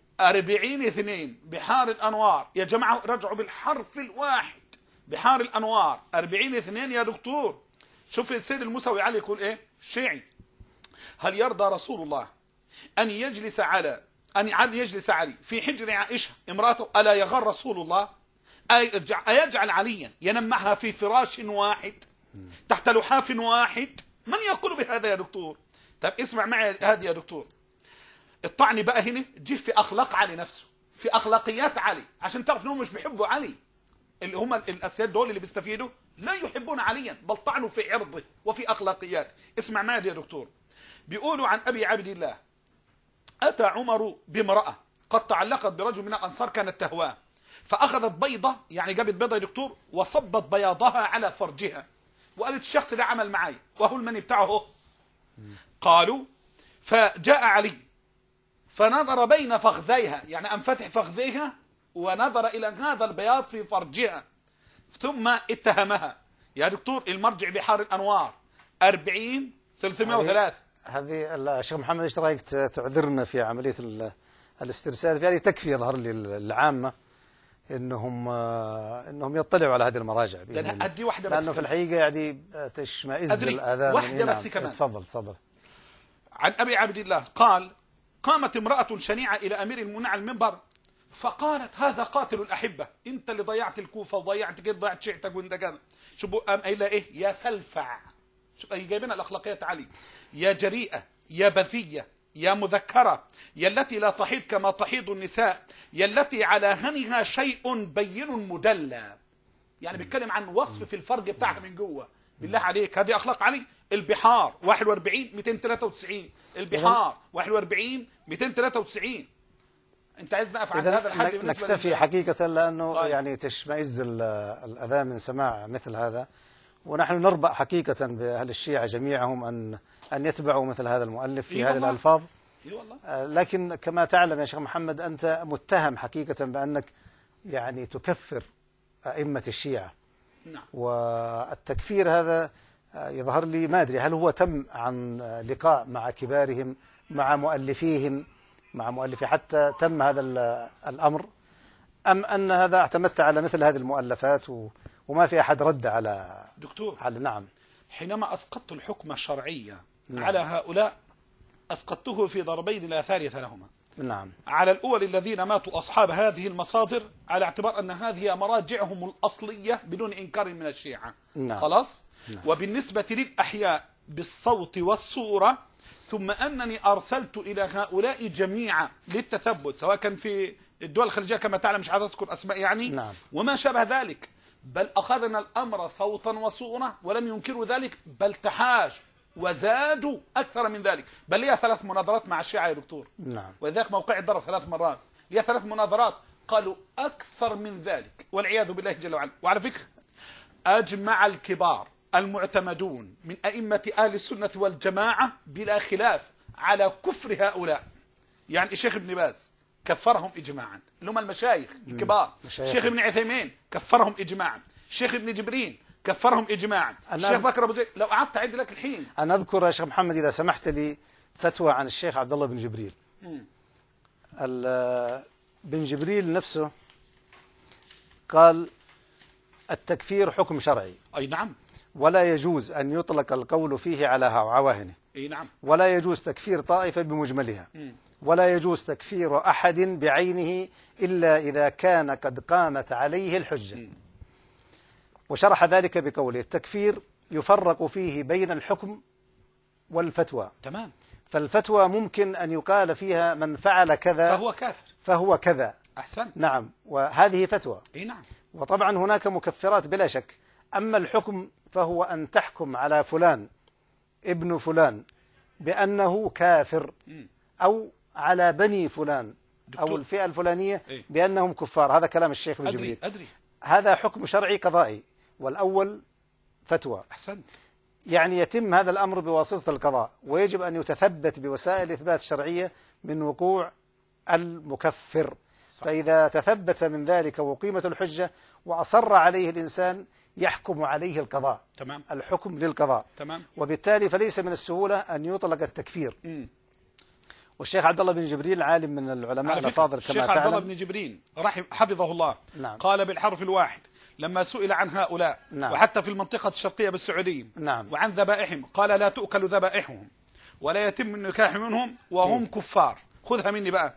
40/2 بحار الأنوار يا جماعة، رجعوا بالحرف الواحد، بحار الأنوار 40/2 يا دكتور. شوف السيد الموسوي علي يقول إيه الشيعي: هل يرضى رسول الله أن يجلس علي في حجر عائشة امرأته؟ ألا يغر رسول الله؟ أيجعل عليا ينام معها في فراش واحد تحت لحاف واحد؟ من يقول بهذا يا دكتور؟ طب اسمع معي هذه يا دكتور. الطعن بقى هنا جه في أخلاق علي نفسه، في أخلاقيات علي، عشان تعرف انهم مش بيحبوا علي. اللي هم الأسياد دول اللي بيستفيدوا لا يحبون عليا، بل طعنوا في عرضه وفي أخلاقيات. اسمع معي يا دكتور. بيقولوا عن أبي عبد الله: أتى عمر بامرأة قد تعلقت برجل من الأنصار كانت تهواه، فأخذت بيضة، يعني جابت بيضة يا دكتور، وصبت بياضها على فرجها، وقالت الشخص ده عمل معي وهو المني بتاعه. قالوا: فجاء علي فنظر بين فخذيها، يعني أنفتح فخذيها ونظر إلى هذا البياض في فرجها، ثم اتهمها. يا دكتور المرجع بحار الأنوار 40/303. هذه الشيخ محمد ايش رايك تعذرنا في عملية الاسترسال؟ في هذه تكفي يظهر لي العامة انهم يطلعوا على هذه المراجع، أدي واحدة بس، لأنه في الحقيقة يعني تشمئز الآذان. واحدة بس كمان. تفضل. عن أبي عبد الله قال: قامت امرأة شنيعة إلى أمير المؤمنين على المنبر فقالت هذا قاتل الأحبة، أنت اللي ضيعت الكوفة وضيعت كده، ضيعت شيعتك وانت كذا. شوفوا قام قايله إيه؟ يا سلفع، جايبين الأخلاقيات علي، يا جريئة، يا بذية، يا مذكرة، يا التي لا تحيض كما تحيض النساء، يا التي على هنها شيء بين مدلى. يعني بيتكلم عن وصف في الفرج بتاعها من جوه. بالله عليك هذه أخلاق علي. البحار 41-293، البحار 41-293. انت عايز نقف عند هذا الحد؟ نكتفي حقيقة، لأنه طيب. يعني تشمئز الأذان من سماع مثل هذا، ونحن نربأ حقيقة بأهل الشيعة جميعهم أن يتبعوا مثل هذا المؤلف في هذه الألفاظ. لكن كما تعلم يا شيخ محمد، أنت متهم حقيقة بأنك يعني تكفر أئمة الشيعة. نعم. والتكفير هذا يظهر لي ما أدري هل هو تم عن لقاء مع كبارهم، مع مؤلفيهم، مع مؤلفي حتى تم هذا الأمر، أم أن هذا اعتمدت على مثل هذه المؤلفات وما في أحد رد على دكتور؟ نعم. حينما أسقطت الحكم الشرعي على هؤلاء أسقطته في ضربين لا ثالث لهما. نعم. على الأول الذين ماتوا أصحاب هذه المصادر، على اعتبار أن هذه مراجعهم الأصلية بدون إنكار من الشيعة. نعم. خلاص. نعم. وبالنسبة للأحياء بالصوت والصورة، ثم أنني أرسلت إلى هؤلاء جميعا للتثبت، سواء كان في الدول الخليجية كما تعلم، مش عايز أذكر أسماء يعني. نعم. وما شابه ذلك، بل أخذنا الأمر صوتا وصورة ولم ينكروا ذلك، بل تحاش وزادوا أكثر من ذلك. بل لي 3 مناظرات مع الشيعة يا دكتور. نعم. وذاك موقع الضرب 3 مرات، لي 3 مناظرات قالوا أكثر من ذلك والعياذ بالله جل وعلا. وعلى فكرة أجمع الكبار المعتمدون من أئمة أهل السنة والجماعة بلا خلاف على كفر هؤلاء. يعني الشيخ ابن باز كفرهم إجماعا، اللي هم المشايخ الكبار. الشيخ ابن عثيمين كفرهم إجماعا، الشيخ ابن جبرين كفرهم إجماعا، الشيخ بكر أبو زيد. لو قعدت أعد لك الحين. أنا أذكر يا شيخ محمد إذا سمحت لي فتوى عن الشيخ عبد الله بن جبريل. بن جبريل نفسه قال التكفير حكم شرعي. أي نعم. ولا يجوز أن يطلق القول فيه على عواهنه. أي نعم. ولا يجوز تكفير طائفة بمجملها. ولا يجوز تكفير أحد بعينه إلا إذا كان قد قامت عليه الحجة. وشرح ذلك بقوله التكفير يفرق فيه بين الحكم والفتوى. تمام. فالفتوى ممكن أن يقال فيها من فعل كذا فهو كافر، فهو كذا. أحسن. نعم، وهذه فتوى. أي نعم. وطبعا هناك مكفرات بلا شك. أما الحكم فهو أن تحكم على فلان ابن فلان بأنه كافر، أو على بني فلان أو الفئة الفلانية بأنهم كفار. هذا كلام الشيخ بن جبريل. أدري. هذا حكم شرعي قضائي، والأول فتوى. أحسنت. يعني يتم هذا الأمر بواسطة القضاء، ويجب أن يتثبت بوسائل إثبات شرعية من وقوع المكفر. صح. فإذا تثبت من ذلك وقيمة الحجة وأصر عليه الإنسان يحكم عليه القضاء. تمام. الحكم للقضاء. تمام. وبالتالي فليس من السهولة أن يطلق التكفير. والشيخ عبد الله بن جبريل عالم من العلماء الأفاضل كما تعلم. الشيخ عبد الله بن جبريل حفظه الله. نعم. قال بالحرف الواحد لما سئل عن هؤلاء. نعم. وحتى في المنطقة الشرقية بالسعودية. نعم. وعن ذبائحهم قال لا تؤكل ذبائحهم ولا يتم النكاح منهم وهم كفار. خذها مني بقى،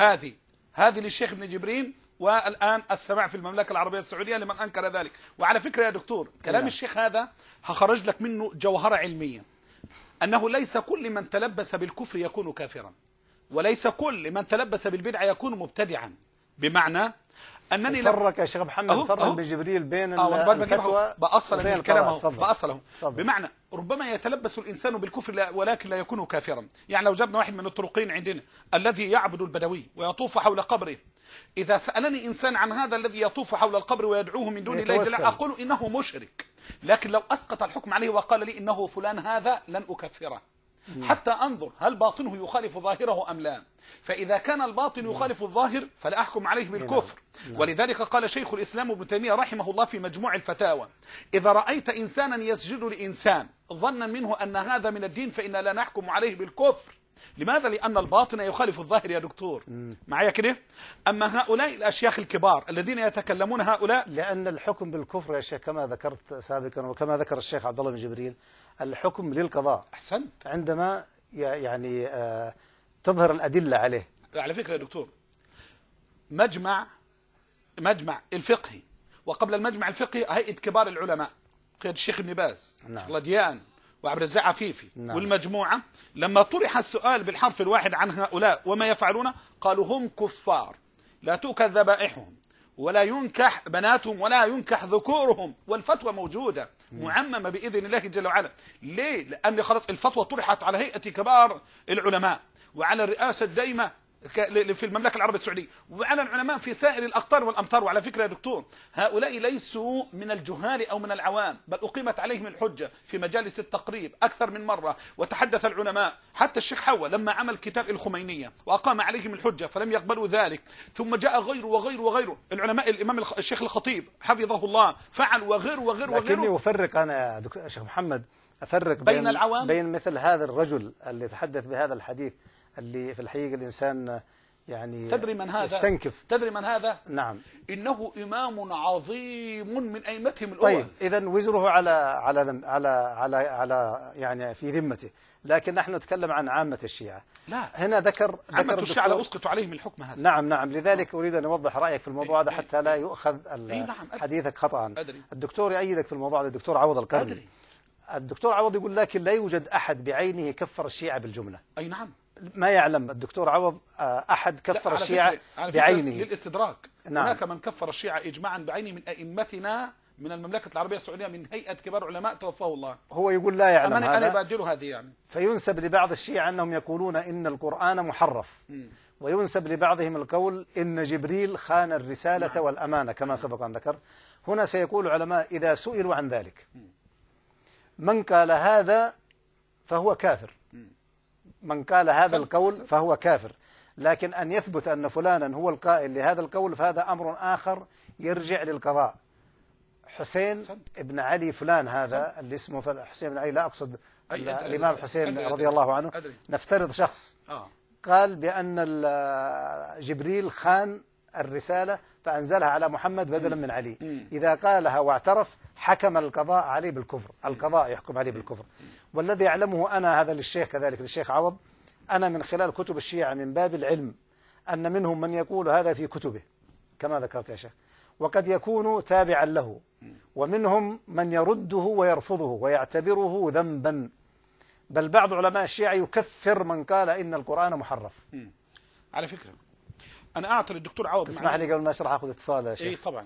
هذه للشيخ ابن جبريل، والآن السماع في المملكة العربية السعودية لمن أنكر ذلك. وعلى فكرة يا دكتور كلام الشيخ هذا هخرج لك منه جوهرة علمية، أنه ليس كل من تلبس بالكفر يكون كافرا، وليس كل من تلبس بالبدعة يكون مبتدعا. بمعنى أنني فرق يا شيخ محمد، فرق ابن جبريل بين الفتوى وبين الكلام. بأصله. فضل. بمعنى ربما يتلبس الإنسان بالكفر ولكن لا يكون كافرا. يعني لو جبنا واحد من الطرقين عندنا الذي يعبد البدوي ويطوف حول قبره، إذا سألني إنسان عن هذا الذي يطوف حول القبر ويدعوه من دون الله جل، أقول إنه مشرك. لكن لو أسقط الحكم عليه وقال لي إنه فلان هذا لن أكفره حتى أنظر هل باطنه يخالف ظاهره أم لا. فإذا كان الباطن يخالف الظاهر فلا أحكم عليه بالكفر. ولذلك قال شيخ الإسلام ابن تيمية رحمه الله في مجموع الفتاوى إذا رأيت إنسانا يسجد لإنسان ظنا منه أن هذا من الدين فإن لا نحكم عليه بالكفر. لماذا؟ لأن الباطن يخالف الظاهر يا دكتور. معايا كده؟ أما هؤلاء الأشياخ الكبار الذين يتكلمون هؤلاء، لأن الحكم بالكفر يا شيخ كما ذكرت سابقا وكما ذكر الشيخ عبد الله بن جبريل الحكم للقضاء. أحسنت. عندما يعني تظهر الأدلة عليه. على فكرة يا دكتور مجمع الفقهي، وقبل المجمع الفقهي هيئة كبار العلماء قيادة الشيخ ابن باز، الشيخ لديان، وعبد الرزاق عفيفي، والمجموعة لما طرح السؤال بالحرف الواحد عن هؤلاء وما يفعلون قالوا هم كفار لا تؤكل ذبائحهم ولا ينكح بناتهم ولا ينكح ذكورهم، والفتوى موجودة معممة بإذن الله جل وعلا. ليه؟ لأن خلاص الفتوى طرحت على هيئة كبار العلماء وعلى الرئاسة الدائمة في المملكة العربية السعودية وعلى العلماء في سائر الأقطار والأمطار. وعلى فكرة يا دكتور، هؤلاء ليسوا من الجهال أو من العوام، بل أقيمت عليهم الحجة في مجالس التقريب أكثر من مرة، وتحدث العلماء حتى الشيخ حوا لما عمل كتاب الخمينية وأقام عليهم الحجة فلم يقبلوا ذلك، ثم جاء غيره وغيره وغيره العلماء، الإمام الشيخ الخطيب حفظه الله فعل وغيره وغيره وغيره. لكني أفرق أنا يا شيخ محمد، أفرق بين العوام، بين مثل هذا الرجل اللي تحدث بهذا الحديث اللي في الحقيقة الإنسان يعني تدري من هذا؟ يستنكف. تدري من هذا؟ نعم، إنه إمام عظيم من أئمتهم الأول. طيب إذن وزره على يعني في ذمته، لكن نحن نتكلم عن عامة الشيعة. لا، هنا ذكر عامة الشيعة لا أسقط عليهم الحكم هذا. نعم، لذلك أريد أن أوضح رأيك في الموضوع هذا حتى لا يؤخذ حديثك خطأ. الدكتور يأيدك في الموضوع هذا، الدكتور عوض القرني. الدكتور عوض يقول لكن لا يوجد أحد بعينه كفر الشيعة بالجملة. أي نعم، ما يعلم الدكتور عوض أحد كفر الشيعة بعينه للاستدراك. نعم. هناك من كفر الشيعة إجماعا بعينه من أئمتنا من المملكة العربية السعودية من هيئة كبار علماء توفاه الله. هو يقول لا يعلم هذا. أنا بادله هذه يعني. فينسب لبعض الشيعة أنهم يقولون إن القرآن محرف، وينسب لبعضهم القول إن جبريل خان الرسالة والأمانة كما سبق أن ذكرت. هنا سيقول العلماء إذا سئلوا عن ذلك من قال هذا فهو كافر، من قال هذا القول فهو كافر، لكن أن يثبت أن فلانا هو القائل لهذا القول فهذا أمر آخر يرجع للقضاء. حسين ابن علي فلان هذا اللي اسمه حسين بن علي، لا أقصد الإمام حسين رضي الله عنه، نفترض شخص قال بأن جبريل خان الرسالة فأنزلها على محمد بدلا من علي، إذا قالها واعترف حكم القضاء عليه بالكفر، القضاء يحكم عليه بالكفر. والذي يعلمه أنا هذا للشيخ كذلك للشيخ عوض، أنا من خلال كتب الشيعة من باب العلم أن منهم من يقول هذا في كتبه كما ذكرت يا شيخ، وقد يكون تابعا له، ومنهم من يرده ويرفضه ويعتبره ذنبا، بل بعض علماء الشيعة يكفر من قال إن القرآن محرف. على فكرة أنا أعطي للدكتور عوض، تسمح لي قبل ما أشرح أخذ اتصال يا شيخ؟ إيه طبعا.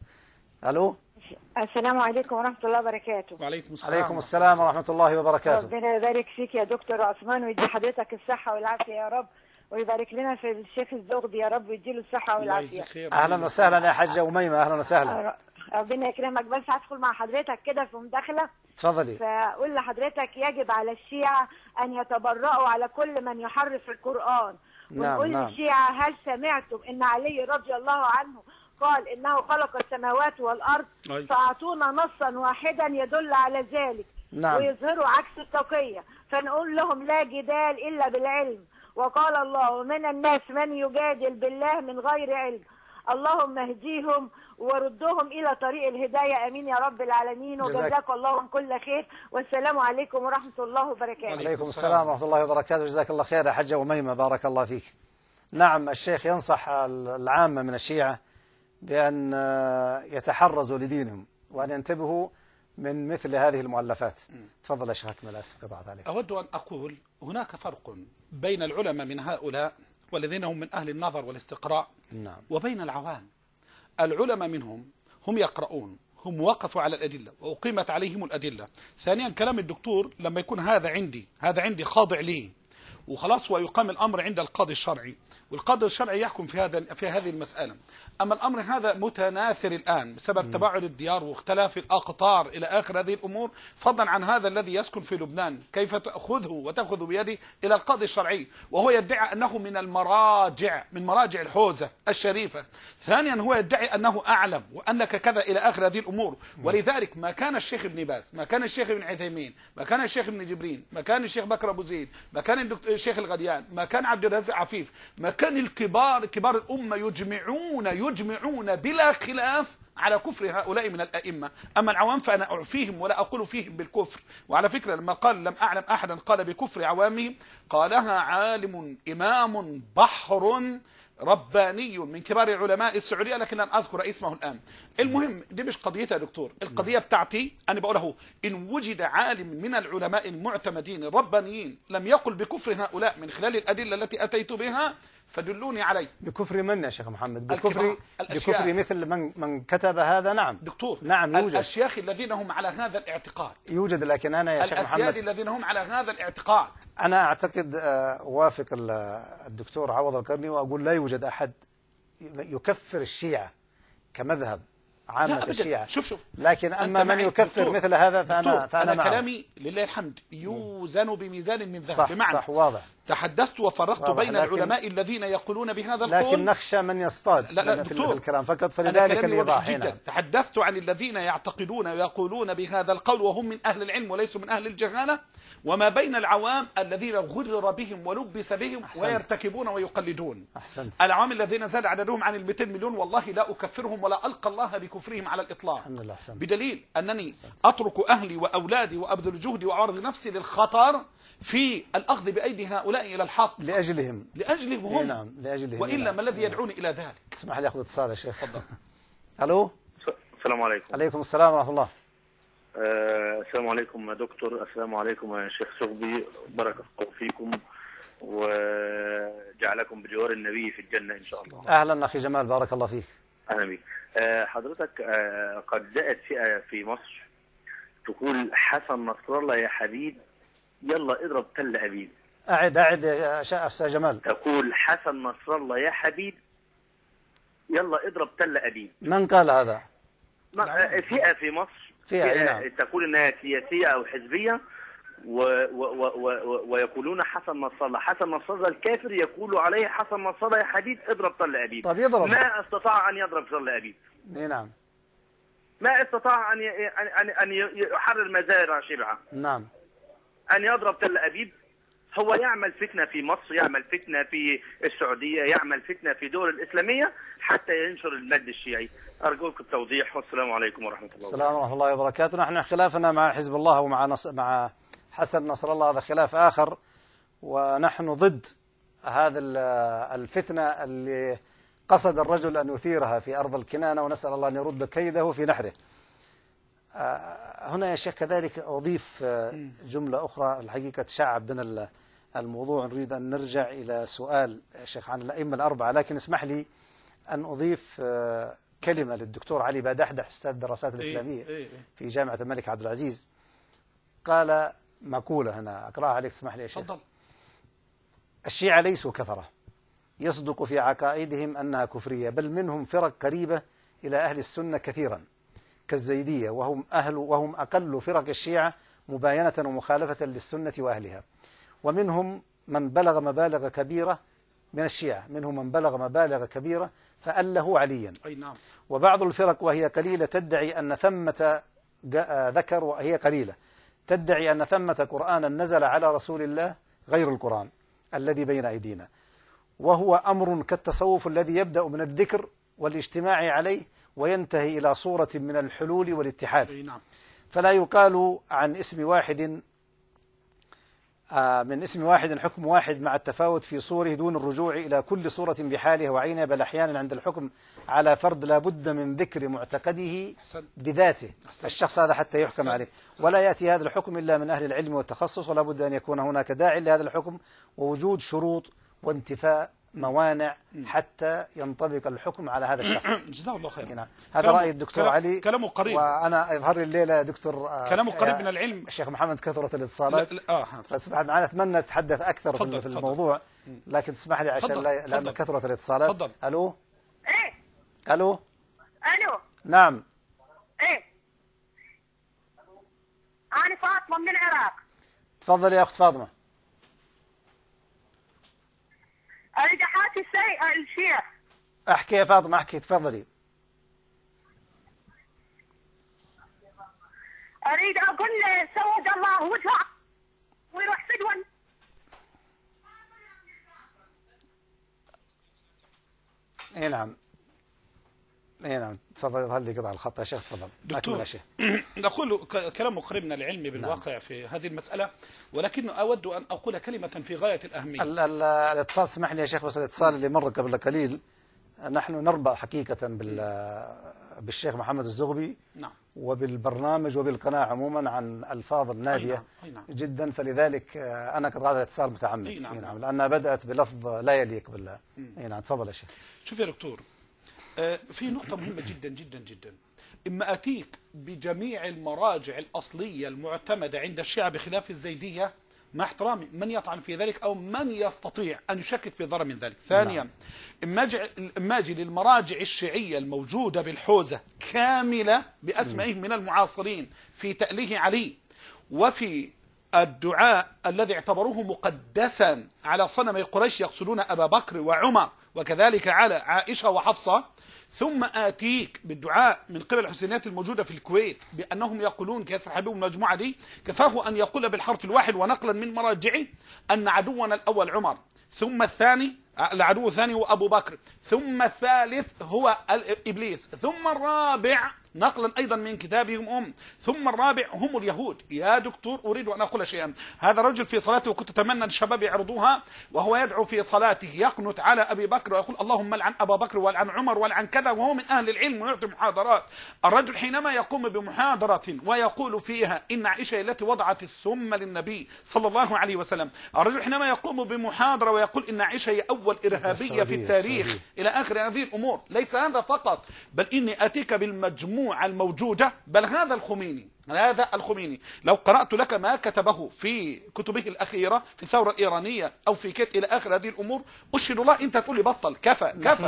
ألو، السلام عليكم ورحمة الله وبركاته. وعليكم السلام. عليكم السلام ورحمة الله وبركاته. ربنا يبارك فيك يا دكتور عثمان ويدي حضرتك الصحة والعافية يا رب، ويبارك لنا في الشيخ الزغبي يا رب ويديله الصحة والعافية. أهلا وسهلا يا حجة أميمة، أهلا وسهلا. ربنا يكرمك، بس هدخل مع حضرتك كده في مداخلة. تفضلي. فأقول لحضرتك يجب على الشيعة أن يتبرأوا على كل من يحرف القرآن. ونقول للشيعة هل سمعتم إن علي رضي الله عنه قال إنه خلق السماوات والأرض؟ فأعطونا نصا واحدا يدل على ذلك. ويظهروا عكس التقية، فنقول لهم لا جدال إلا بالعلم. وقال الله ومن الناس من يجادل بالله من غير علم، اللهم اهديهم وردهم إلى طريق الهداية، أمين يا رب العالمين. وجزاك الله عن كل خير، والسلام عليكم ورحمة الله وبركاته. عليكم السلام ورحمة الله وبركاته، جزاك الله خير يا حجة أميمة، بارك الله فيك. نعم، الشيخ ينصح العامة من الشيعة بأن يتحرزوا لدينهم وأن ينتبهوا من مثل هذه المؤلفات. تفضل يا شيخ أكمل، آسف قطعت عليك. أود أن أقول هناك فرق بين العلماء من هؤلاء والذين هم من أهل النظر والاستقراء، نعم، وبين العوام. العلماء منهم هم يقرؤون، هم وقفوا على الأدلة وأقيمت عليهم الأدلة. ثانيا كلام الدكتور لما يكون هذا عندي خاضع لي وخلاص، ويقام الأمر عند القاضي الشرعي، والقاضي الشرعي يحكم في هذه المسألة. أما الأمر هذا متناثر الآن بسبب تباعد الديار واختلاف الأقطار إلى آخر هذه الأمور، فضلا عن هذا الذي يسكن في لبنان كيف تأخذه وتأخذ بيده إلى القاضي الشرعي وهو يدعي أنه من مراجع الحوزة الشريفة. ثانيا هو يدعي أنه أعلم وأنك كذا إلى آخر هذه الأمور. ولذلك ما كان الشيخ ابن باز، ما كان الشيخ ابن عثيمين، ما كان الشيخ ابن جبرين، ما كان الشيخ بكر أبو زيد، ما كان الشيخ الغديان، ما كان عبد الرزاق عفيف، ما كان كبار الأمة يجمعون بلا خلاف على كفر هؤلاء من الأئمة. أما العوام فأنا أعفيهم ولا أقول فيهم بالكفر. وعلى فكرة لما قال لم أعلم أحدا قال بكفر عوامهم، قالها عالم إمام بحر رباني من كبار علماء السعودية، لكن لن أذكر اسمه الآن. المهم دي مش قضيتها يا دكتور، القضية بتاعتي أنا بقوله إن وجد عالم من العلماء المعتمدين الربانيين لم يقل بكفر هؤلاء من خلال الأدلة التي أتيت بها فدلوني عليه. بكفر من يا شيخ محمد؟ بكفر مثل من كتب هذا. نعم دكتور، نعم يوجد الأشياخ الذين هم على هذا الاعتقاد يوجد، لكن أنا يا شيخ محمد الأسياد الذين هم على هذا الاعتقاد أنا أعتقد وافق الدكتور عوض القرني وأقول لا يوجد أحد يكفر الشيعة كمذهب عامة الشيعة. شوف لكن أما من يكفر مثل هذا فأنا معه. كلامي لله الحمد يوزن بميزان من ذهب. بمعنى صح واضح. تحدثت وفرقت بين العلماء الذين يقولون بهذا القول، لكن نخشى من يصطاد في الكلام فقط، فلذلك الإيضاح هنا. تحدثت عن الذين يعتقدون ويقولون بهذا القول وهم من أهل العلم وليسوا من أهل الجهالة، وما بين العوام الذين غرر بهم ولبس بهم ويرتكبون ويقلدون. أحسنت. العوام الذين زاد عددهم عن 200 مليون والله لا أكفرهم ولا ألقى الله بكفرهم على الإطلاق. الحمد لله. أحسنت. بدليل أنني أترك أهلي وأولادي وأبذل جهدي وأعرض نفسي للخطر في الأخذ بأيدي هؤلاء إلى الحق لأجلهم هم. نعم لأجلهم. وإلا ما الذي يدعوني إلى ذلك؟ اسمح لي أخذ اتصال يا شيخ. تفضل. ألو. السلام عليكم. عليكم السلام ورحمة الله. السلام عليكم يا دكتور. السلام عليكم يا شيخ صغبي. بارك الله فيكم وجعلكم بجوار النبي في الجنة إن شاء الله. أهلا أخي جمال، بارك الله فيك. أهلا بك. حضرتك قد جاءت فئة في مصر تقول حسن نصر الله يا حبيب يلا اضرب تل أبيب. أعد يا أستاذ جمال. تقول حسن نصر الله يا حبيب يلا اضرب تل أبيب. من قال هذا؟ فئة في مصر فئة تقول انها سياسية او حزبية ويقولون حسن نصر الله. حسن نصر الله الكافر يقول عليه حسن نصر الله يا حبيب اضرب تل أبيب. طب يضرب. ما استطاع ان يضرب تل أبيب. نعم. ما استطاع ان يحرر مزارع شبعة. نعم. ان يضرب تل أبيب. هو يعمل فتنة في مصر، يعمل فتنة في السعودية، يعمل فتنة في دول الإسلامية حتى ينشر المد الشيعي. أرجوك التوضيح والسلام عليكم ورحمة الله. السلام ورحمة الله وبركاته. نحن خلافنا مع حزب الله مع حسن نصر الله هذا خلاف آخر، ونحن ضد هذا الفتنة اللي قصد الرجل أن يثيرها في أرض الكنانة، ونسأل الله أن يرد كيده في نحره. هنا يا شيخ كذلك أضيف جملة أخرى. الحقيقة تشعب بنا الموضوع، نريد أن نرجع إلى سؤال شيخ عن الأئمة الأربعة، لكن اسمح لي أن أضيف كلمة للدكتور علي بادحدح أستاذ الدراسات الإسلامية في جامعة الملك عبد العزيز. قال مقولة هنا أقرأها عليك، تسمح لي يا شيخ. الشيعة ليسوا كفرة يصدق في عقائدهم أنها كفرية، بل منهم فرق قريبة إلى أهل السنة كثيرا كالزيدية، وهم أقل فرق الشيعة مباينة ومخالفة للسنة وأهلها. ومنهم من بلغ مبالغ كبيرة من الشيعة، منهم من بلغ مبالغ كبيرة فأله عليا. أي نعم. وبعض الفرق وهي قليلة تدعي أن ثمة ذكر، وهي قليلة تدعي أن ثمة قرآنا نزل على رسول الله غير القرآن الذي بين أيدينا، وهو أمر كالتصوف الذي يبدأ من الذكر والاجتماع عليه وينتهي إلى صورة من الحلول والاتحاد. فلا يقال عن اسم واحد من اسم واحد حكم واحد مع التفاوت في صوره دون الرجوع إلى كل صورة بحالها وعينها، بل أحيانا عند الحكم على فرد لا بد من ذكر معتقده بذاته الشخص هذا حتى يحكم عليه، ولا يأتي هذا الحكم إلا من أهل العلم والتخصص، ولا بد أن يكون هناك داعي لهذا الحكم ووجود شروط وانتفاء موانع حتى ينطبق الحكم على هذا الشخص. جزاه الله خير. هذا رأي الدكتور علي. كلامه قريب، وأنا يظهر لي الليلة دكتور كلامه قريب من العلم. الشيخ محمد كثرة الاتصالات، فاسمح معنا أتمنى أتحدث أكثر في الموضوع، لكن تسمح لي عشان لأن كثرة الاتصالات. تفضل. ألو. إيه. ألو. ألو. نعم. إيه. أنا فاطمة من العراق. تفضل يا أخت فاطمة. أريد أحاكي الشيخ. أحكي يا فاطمة، أحكي، تفضلي. أريد أقول له سود الله وجهه ويروح سجون. إيه نعم. اي نعم تفضل. يظهر لي قطع الخط يا شيخ، تفضل. دكتور نقول كلام قريبنا للعلم بالواقع نعم. في هذه المسألة، ولكن أود أن أقول كلمة في غاية الأهمية. الاتصال، اسمح لي يا شيخ، بس الاتصال اللي مر قبل قليل، نحن نربأ حقيقة بالشيخ محمد الزغبي نعم. وبالبرنامج وبالقناة عموما عن ألفاظ النابية نعم. جدا، فلذلك أنا قد قاعد الاتصال متعمد نعم. نعم. لأنها بدأت بلفظ لا يليق بالله. نعم تفضل يا شيخ. شوف يا دكتور، في نقطة مهمة جدا جدا جدا. إما أتيك بجميع المراجع الأصلية المعتمدة عند الشيعة بخلاف الزيدية، مع احترامي من يطعن في ذلك أو من يستطيع أن يشكك في ضرر من ذلك. ثانيا إما أجي للمراجع الشيعية الموجودة بالحوزة كاملة بأسمائهم من المعاصرين في تأليه علي وفي الدعاء الذي اعتبروه مقدسا على صنمي قريش يقصدون أبا بكر وعمر، وكذلك على عائشة وحفصة، ثم آتيك بالدعاء من قبل الحسينيات الموجودة في الكويت بأنهم يقولون كياسر حبيب المجموعة دي، كفاه أن يقول بالحرف الواحد ونقلا من مراجعه أن عدونا الأول عمر، ثم الثاني العدو الثاني هو أبو بكر، ثم الثالث هو إبليس، ثم الرابع نقلا أيضا من كتابهم ثم الرابع هم اليهود. يا دكتور أريد أن أقول شيئا، هذا رجل في صلاته، وكنت أتمنى الشباب يعرضوها، وهو يدعو في صلاته يقنت على أبي بكر ويقول اللهم لعن أبا بكر ولعن عمر ولعن كذا، وهو من أهل العلم ويعطي محاضرات. الرجل حينما يقوم بمحاضرة ويقول فيها إن عائشة التي وضعت السم للنبي صلى الله عليه وسلم، الرجل حينما يقوم بمحاضرة ويقول إن عائشة هي أول إرهابية في التاريخ إلى آخر هذه الأمور، ليس هذا فقط، بل إني أتيك بالمجموعة الموجودة، بل هذا الخميني لو قرأت لك ما كتبه في كتبه الأخيرة في الثورة الإيرانية أو في كت إلى آخر هذه الأمور، أشهد الله أنت تقول لي بطل، كفى.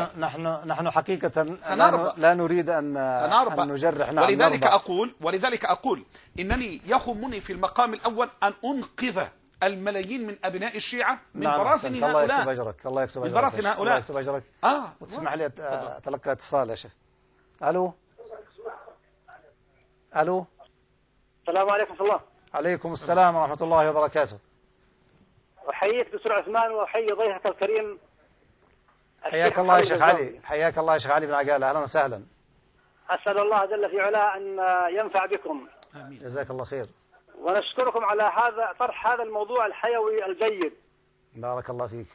نحن حقيقة لا نريد أن نجرح. ولذلك أقول إنني يهمني في المقام الأول أن أنقذ الملايين من أبناء الشيعة من براثن هؤلاء. الله يكتب أجرك، الله يكتب أجرك، الله يكتب أجرك. وتسمح لي أتلقى اتصال يا شيخ. ألو. السلام عليكم ورحمة الله. عليكم السلام ورحمة الله وبركاته. أحييك دكتور عثمان وأحيي ضيفك الكريم. حياك الله يا شيخ علي، حياك الله يا شيخ علي بن عقالة، أهلا وسهلا. أسأل الله جل في علاه أن ينفع بكم. آمين. جزاك الله خير. ونشكركم على طرح هذا الموضوع الحيوي الجيد. بارك الله فيك.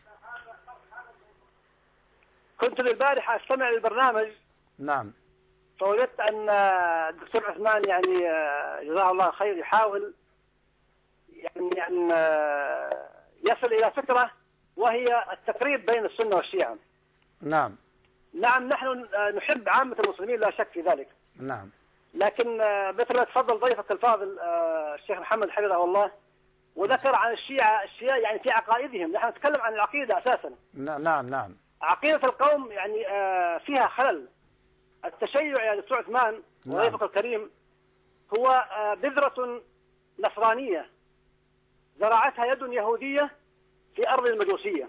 كنت البارحة أستمع للبرنامج. نعم. فوجدت أن الدكتور عثمان يعني جزاه الله خير يحاول يعني أن يصل إلى فكرة وهي التقريب بين السنة والشيعة. نعم. نعم نحن نحب عامة المسلمين لا شك في ذلك. نعم. لكن مثل ما تفضل ضيفك الفاضل الشيخ محمد حفظه الله وذكر عن الشيعة يعني في عقائدهم، نحن نتكلم عن العقيدة أساسا. نعم. عقيدة القوم يعني فيها خلل. التشيع يا دكتور عثمان وضيفك الكريم هو بذرة نصرانية زرعتها يد يهودية في أرض المجوسية.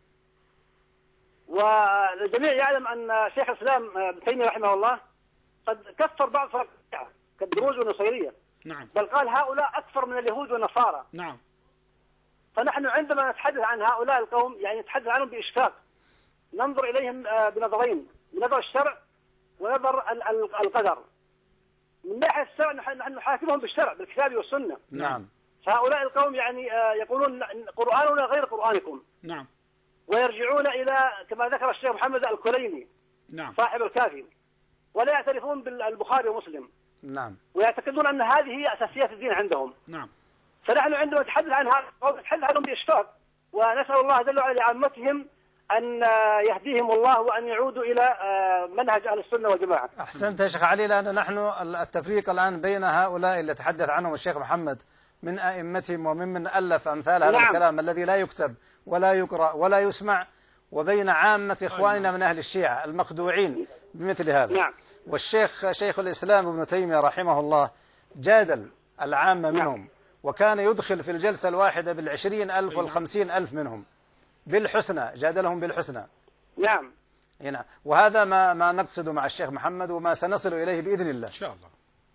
والجميع يعلم أن شيخ الإسلام ابن تيمية رحمه الله قد كفر بعض فرق الشيعة كالدروز والنصيرية. نعم. بل قال هؤلاء أكثر من اليهود والنصارى. نعم. فنحن عندما نتحدث عن هؤلاء القوم يعني نتحدث عنهم بإشفاق، ننظر إليهم بنظرين، بنظر الشرع ونظر القدر. من ناحية الشرع نحن نحاكمهم بالشرع بالكتاب والسنة. نعم. فهؤلاء القوم يعني يقولون قرآننا غير قرآنكم. نعم. ويرجعون إلى كما ذكر الشيخ محمد الكليني. نعم. صاحب الكافي. ولا يعترفون بالبخاري ومسلم. نعم. ويعتقدون أن هذه هي أساسيات الدين عندهم. نعم. فنحن عندما نتحدث عن هذا نتحدث عنهم بإشفاق، ونسأل الله جل وعلا لعامتهم أن يهديهم الله وأن يعودوا إلى منهج أهل السنة والجماعة. أحسنت يا شيخ علي، لأن نحن التفريق الآن بين هؤلاء اللي تحدث عنهم الشيخ محمد من أئمتهم وممن ألف أمثال هذا الكلام الذي لا يكتب ولا يقرأ ولا يسمع، وبين عامة إخواننا من أهل الشيعة المخدوعين بمثل هذا. نعم. والشيخ شيخ الإسلام ابن تيمية رحمه الله جادل العامة منهم، وكان يدخل في الجلسة الواحدة 20,000 و50,000 منهم بالحسنى، جادلهم بالحسنى. نعم. هنا وهذا ما نقصد مع الشيخ محمد وما سنصل إليه بإذن الله إن شاء الله.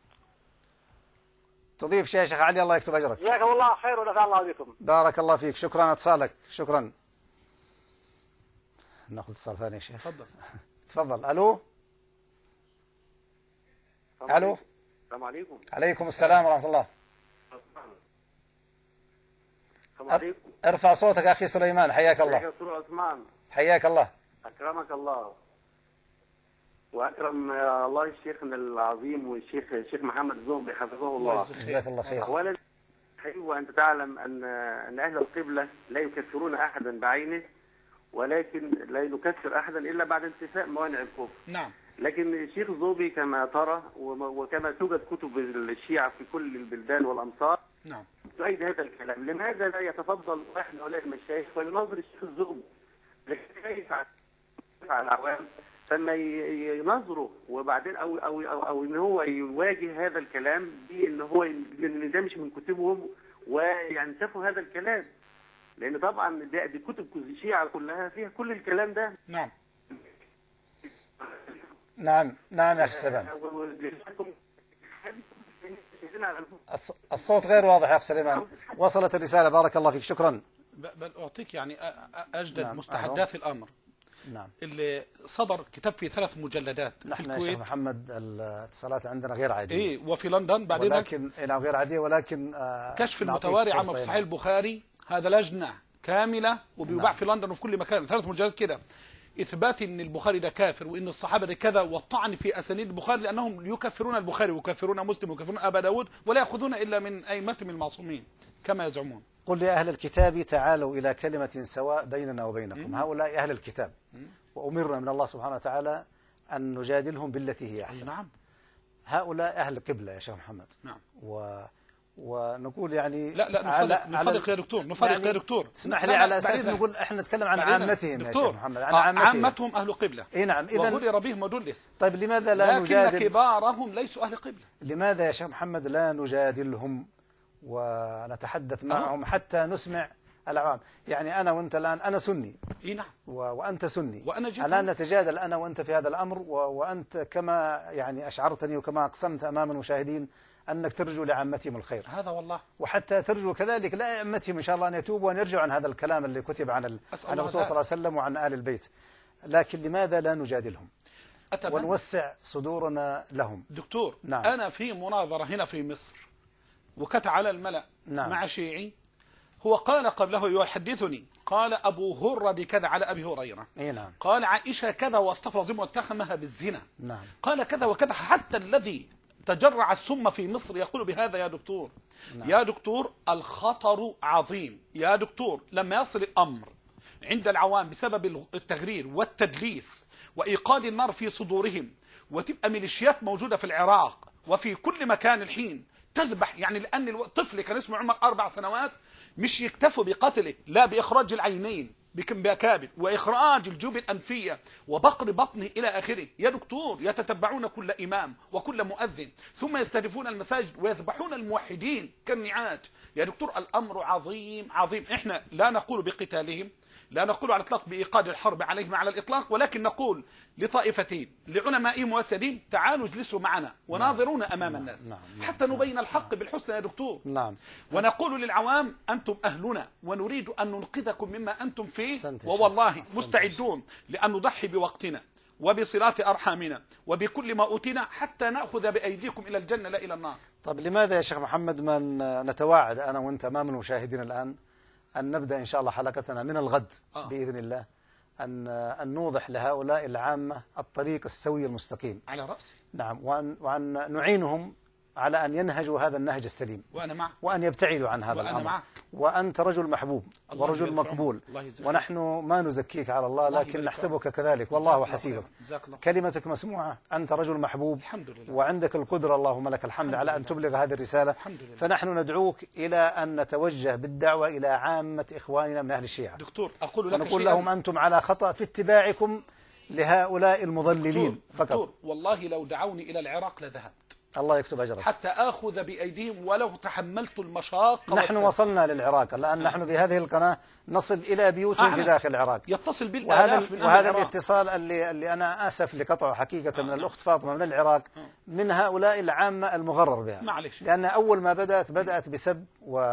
تضيف شيء يا شيخ علي؟ الله يكتب أجرك. جزاكم الله خير ونفع الله بكم. بارك الله فيك، شكرا على اتصالك، شكرا. ناخذ اتصال ثاني يا شيخ. تفضل. تفضل. ألو. ألو. السلام عليكم. عليكم السلام ورحمة الله. السلام عليكم. ارفع صوتك أخي سليمان، حياك الله. يا دكتور عثمان. حياك الله. أكرمك الله. وأكرم الله شيخنا العظيم والشيخ محمد الزهبي حفظه الله. جزاك الله خير. أولا وأنت تعلم أن أهل القبلة لا يكفرون أحدا بعينه، ولكن لا نكفر أحدا إلا بعد انتفاء موانع الكفر. نعم. لكن الشيخ الزهبي كما ترى وكما توجد كتب الشيعة في كل البلدان والأمصار نعم تؤيد هذا الكلام، لماذا لا يتفضل واحد من هؤلاء المشايخ ويناظر الشيخ الزهبي؟ لكن خايف على العوام فما ينظروا وبعدين او ان هو يواجه هذا الكلام بان هو ان ده مش من كتبهم وينسفوا هذا الكلام، لان طبعا دي كتب الشيعة كلها فيها كل الكلام ده. نعم نعم نعم يا أخي سليمان. الصوت غير واضح يا أخي سليمان. وصلت الرسالة، بارك الله فيك، شكرا. بل أعطيك يعني أجدد نعم. مستحدثات الأمر. نعم. اللي صدر كتاب في 3 مجلدات نحن في يا شيخ محمد الاتصالات عندنا غير عادية. إيه، وفي لندن بعدين ولكن غير عادية، ولكن كشف المتواري عما في صحيح البخاري هذا لجنة كاملة وبيباع نعم. في لندن وفي كل مكان 3 مجلدات كده، إثبات إن البخاري ده كافر وإن الصحابة ده كذا، والطعن في أسانيد البخاري لأنهم يكفرون البخاري ويكفرون مسلم ويكفرون أبا داود ولا يأخذون إلا من أئمتهم المعصومين كما يزعمون. قل يا أهل الكتاب تعالوا إلى كلمة سواء بيننا وبينكم. هؤلاء أهل الكتاب وأمرنا من الله سبحانه وتعالى أن نجادلهم بالتي هي أحسن. نعم. هؤلاء أهل القبلة يا شيخ محمد. نعم. ونقول يعني لا نفرق يا دكتور، نفرق يعني يا دكتور. اسمح لي على أساس نقول احنا نتكلم عن عامتهم يا شيخ محمد، عن عامتهم أهل قبلة. اي نعم. إذن وغدر بهم ودلس. طيب لماذا لا نجادل؟ لكن كبارهم ليسوا أهل قبلة. لماذا يا شيخ محمد لا نجادلهم ونتحدث معهم حتى نسمع العوام؟ يعني أنا وأنت الآن، أنا سني. اي نعم. وأنت سني. وأنا الآن نتجادل أنا وأنت في هذا الأمر، وأنت كما يعني أشعرتني وكما أقسمت أمام المشاهدين أنك ترجو لعامتهم الخير. هذا والله. وحتى ترجو كذلك لأئمتهم إن شاء الله أن يتوبوا وأن يرجعوا عن هذا الكلام اللي كتب عن الرسول صلى الله عليه وسلم وعن آل البيت. لكن لماذا لا نجادلهم ونوسع صدورنا لهم؟ دكتور، نعم. أنا في مناظرة هنا في مصر وكت على الملأ. نعم. مع شيعي، هو قال قبله يحدثني، قال أبو هرة كذا على أبي هريرة. نعم. قال عائشة كذا واستغفر العظيم واتهمها بالزنا. نعم. قال كذا وكذا، حتى الذي تجرع السم في مصر يقول بهذا يا دكتور. نعم. يا دكتور الخطر عظيم يا دكتور، لما يصل الأمر عند العوام بسبب التغرير والتدليس وإيقاد النار في صدورهم، وتبقى ميليشيات موجودة في العراق وفي كل مكان الحين تذبح، يعني لأن الطفل كان اسمه عمر 4 سنوات مش يكتفوا بقتله، لا بإخراج العينين بكابد وإخراج الجيوب الأنفية وبقر بطنه إلى آخره. يا دكتور يتتبعون كل إمام وكل مؤذن ثم يستهدفون المساجد ويذبحون الموحدين كالنعاج. يا دكتور الأمر عظيم عظيم. إحنا لا نقول بقتالهم، لا نقول على الإطلاق بإيقاد الحرب عليهم على الإطلاق، ولكن نقول لطائفتين لعلمائهم وأساتذتهم تعالوا اجلسوا معنا وناظرونا أمام الناس حتى نبين الحق بالحسنى يا دكتور. نعم. ونقول للعوام أنتم أهلنا ونريد أن ننقذكم مما أنتم فيه، ووالله مستعدون لأن نضحي بوقتنا وبصلات أرحامنا وبكل ما أوتينا حتى نأخذ بأيديكم إلى الجنة لا إلى النار. طب لماذا يا شيخ محمد ما نتواعد أنا وأنت أمام المشاهدين الآن أن نبدأ إن شاء الله حلقتنا من الغد بإذن الله أن نوضح لهؤلاء العامة الطريق السوي المستقيم على رأسي. نعم. وأن نعينهم على أن ينهجوا هذا النهج السليم، وأنا معك. وأن يبتعدوا عن هذا الأمر. معك. وأنت رجل محبوب ورجل مقبول، ونحن ما نزكيك على الله لكن نحسبك كذلك والله حسيبك. كلمتك مسموعة، أنت رجل محبوب الحمد لله. وعندك القدرة اللهم لك الحمد على أن تبلغ هذه الرسالة. فنحن ندعوك إلى أن نتوجه بالدعوة إلى عامة إخواننا من أهل الشيعة. دكتور أقول لك ونقول لهم أنتم على خطأ في اتباعكم لهؤلاء المضللين فقط. دكتور والله لو دعوني إلى العراق لذهبت، الله يكتب أجرك، حتى آخذ بأيديهم ولو تحملت المشاق. نحن وصلنا للعراق الآن. نحن بهذه القناة نصل إلى بيوتهم في داخل العراق، يتصل بالآلاف من وهذا الاتصال اللي أنا آسف لقطعه حقيقة من الأخت فاطمة من العراق، من هؤلاء العامة المغرر بها. معلش. لأن أول ما بدأت بسب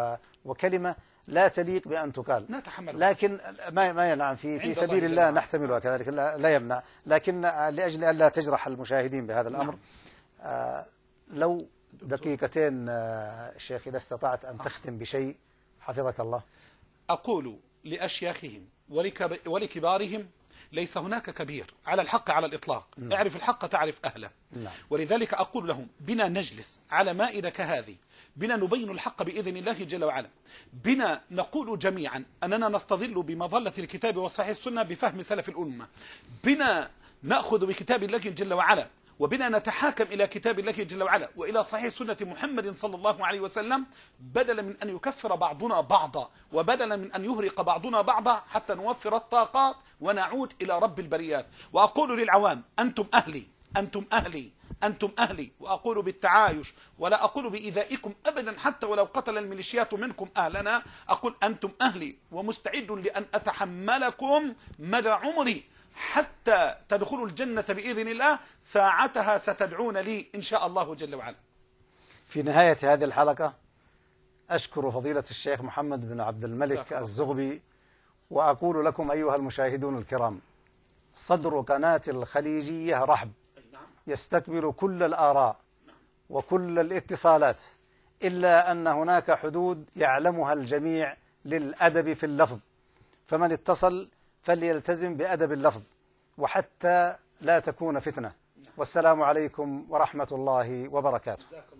وكلمة لا تليق بأن تقال، لكن ما ينعم في سبيل الله نحتملها كذلك، لا يمنع، لكن لأجل أن لا تجرح المشاهدين بهذا الأمر لو دقيقتين شيخ إذا استطعت أن تختم بشيء حفظك الله. أقول لأشياخهم ولكبارهم ليس هناك كبير على الحق على الإطلاق. اعرف الحق تعرف أهله. ولذلك أقول لهم بنا نجلس على مائدة كهذه، بنا نبين الحق بإذن الله جل وعلا، بنا نقول جميعا أننا نستظل بمظلة الكتاب وصحيح السنة بفهم سلف الأمة، بنا نأخذ بكتاب الله جل وعلا، وبنا نتحاكم إلى كتاب الله جل وعلا وإلى صحيح سنة محمد صلى الله عليه وسلم، بدلا من أن يكفر بعضنا بعضا وبدلا من أن يهرق بعضنا بعضا، حتى نوفر الطاقات ونعود إلى رب البريات. وأقول للعوام أنتم أهلي أنتم أهلي أنتم أهلي، وأقول بالتعايش ولا أقول بإيذائكم أبدا، حتى ولو قتل الميليشيات منكم أهلنا، أقول أنتم أهلي ومستعد لأن أتحملكم مدى عمري حتى تدخلوا الجنة بإذن الله، ساعتها ستدعون لي إن شاء الله جل وعلا. في نهاية هذه الحلقة أشكر فضيلة الشيخ محمد بن عبد الملك الزغبي، وأقول لكم أيها المشاهدون الكرام، صدر قناة الخليجية رحب يستقبل كل الآراء وكل الاتصالات، إلا أن هناك حدود يعلمها الجميع للأدب في اللفظ، فمن اتصل فليلتزم بأدب اللفظ وحتى لا تكون فتنة. والسلام عليكم ورحمة الله وبركاته.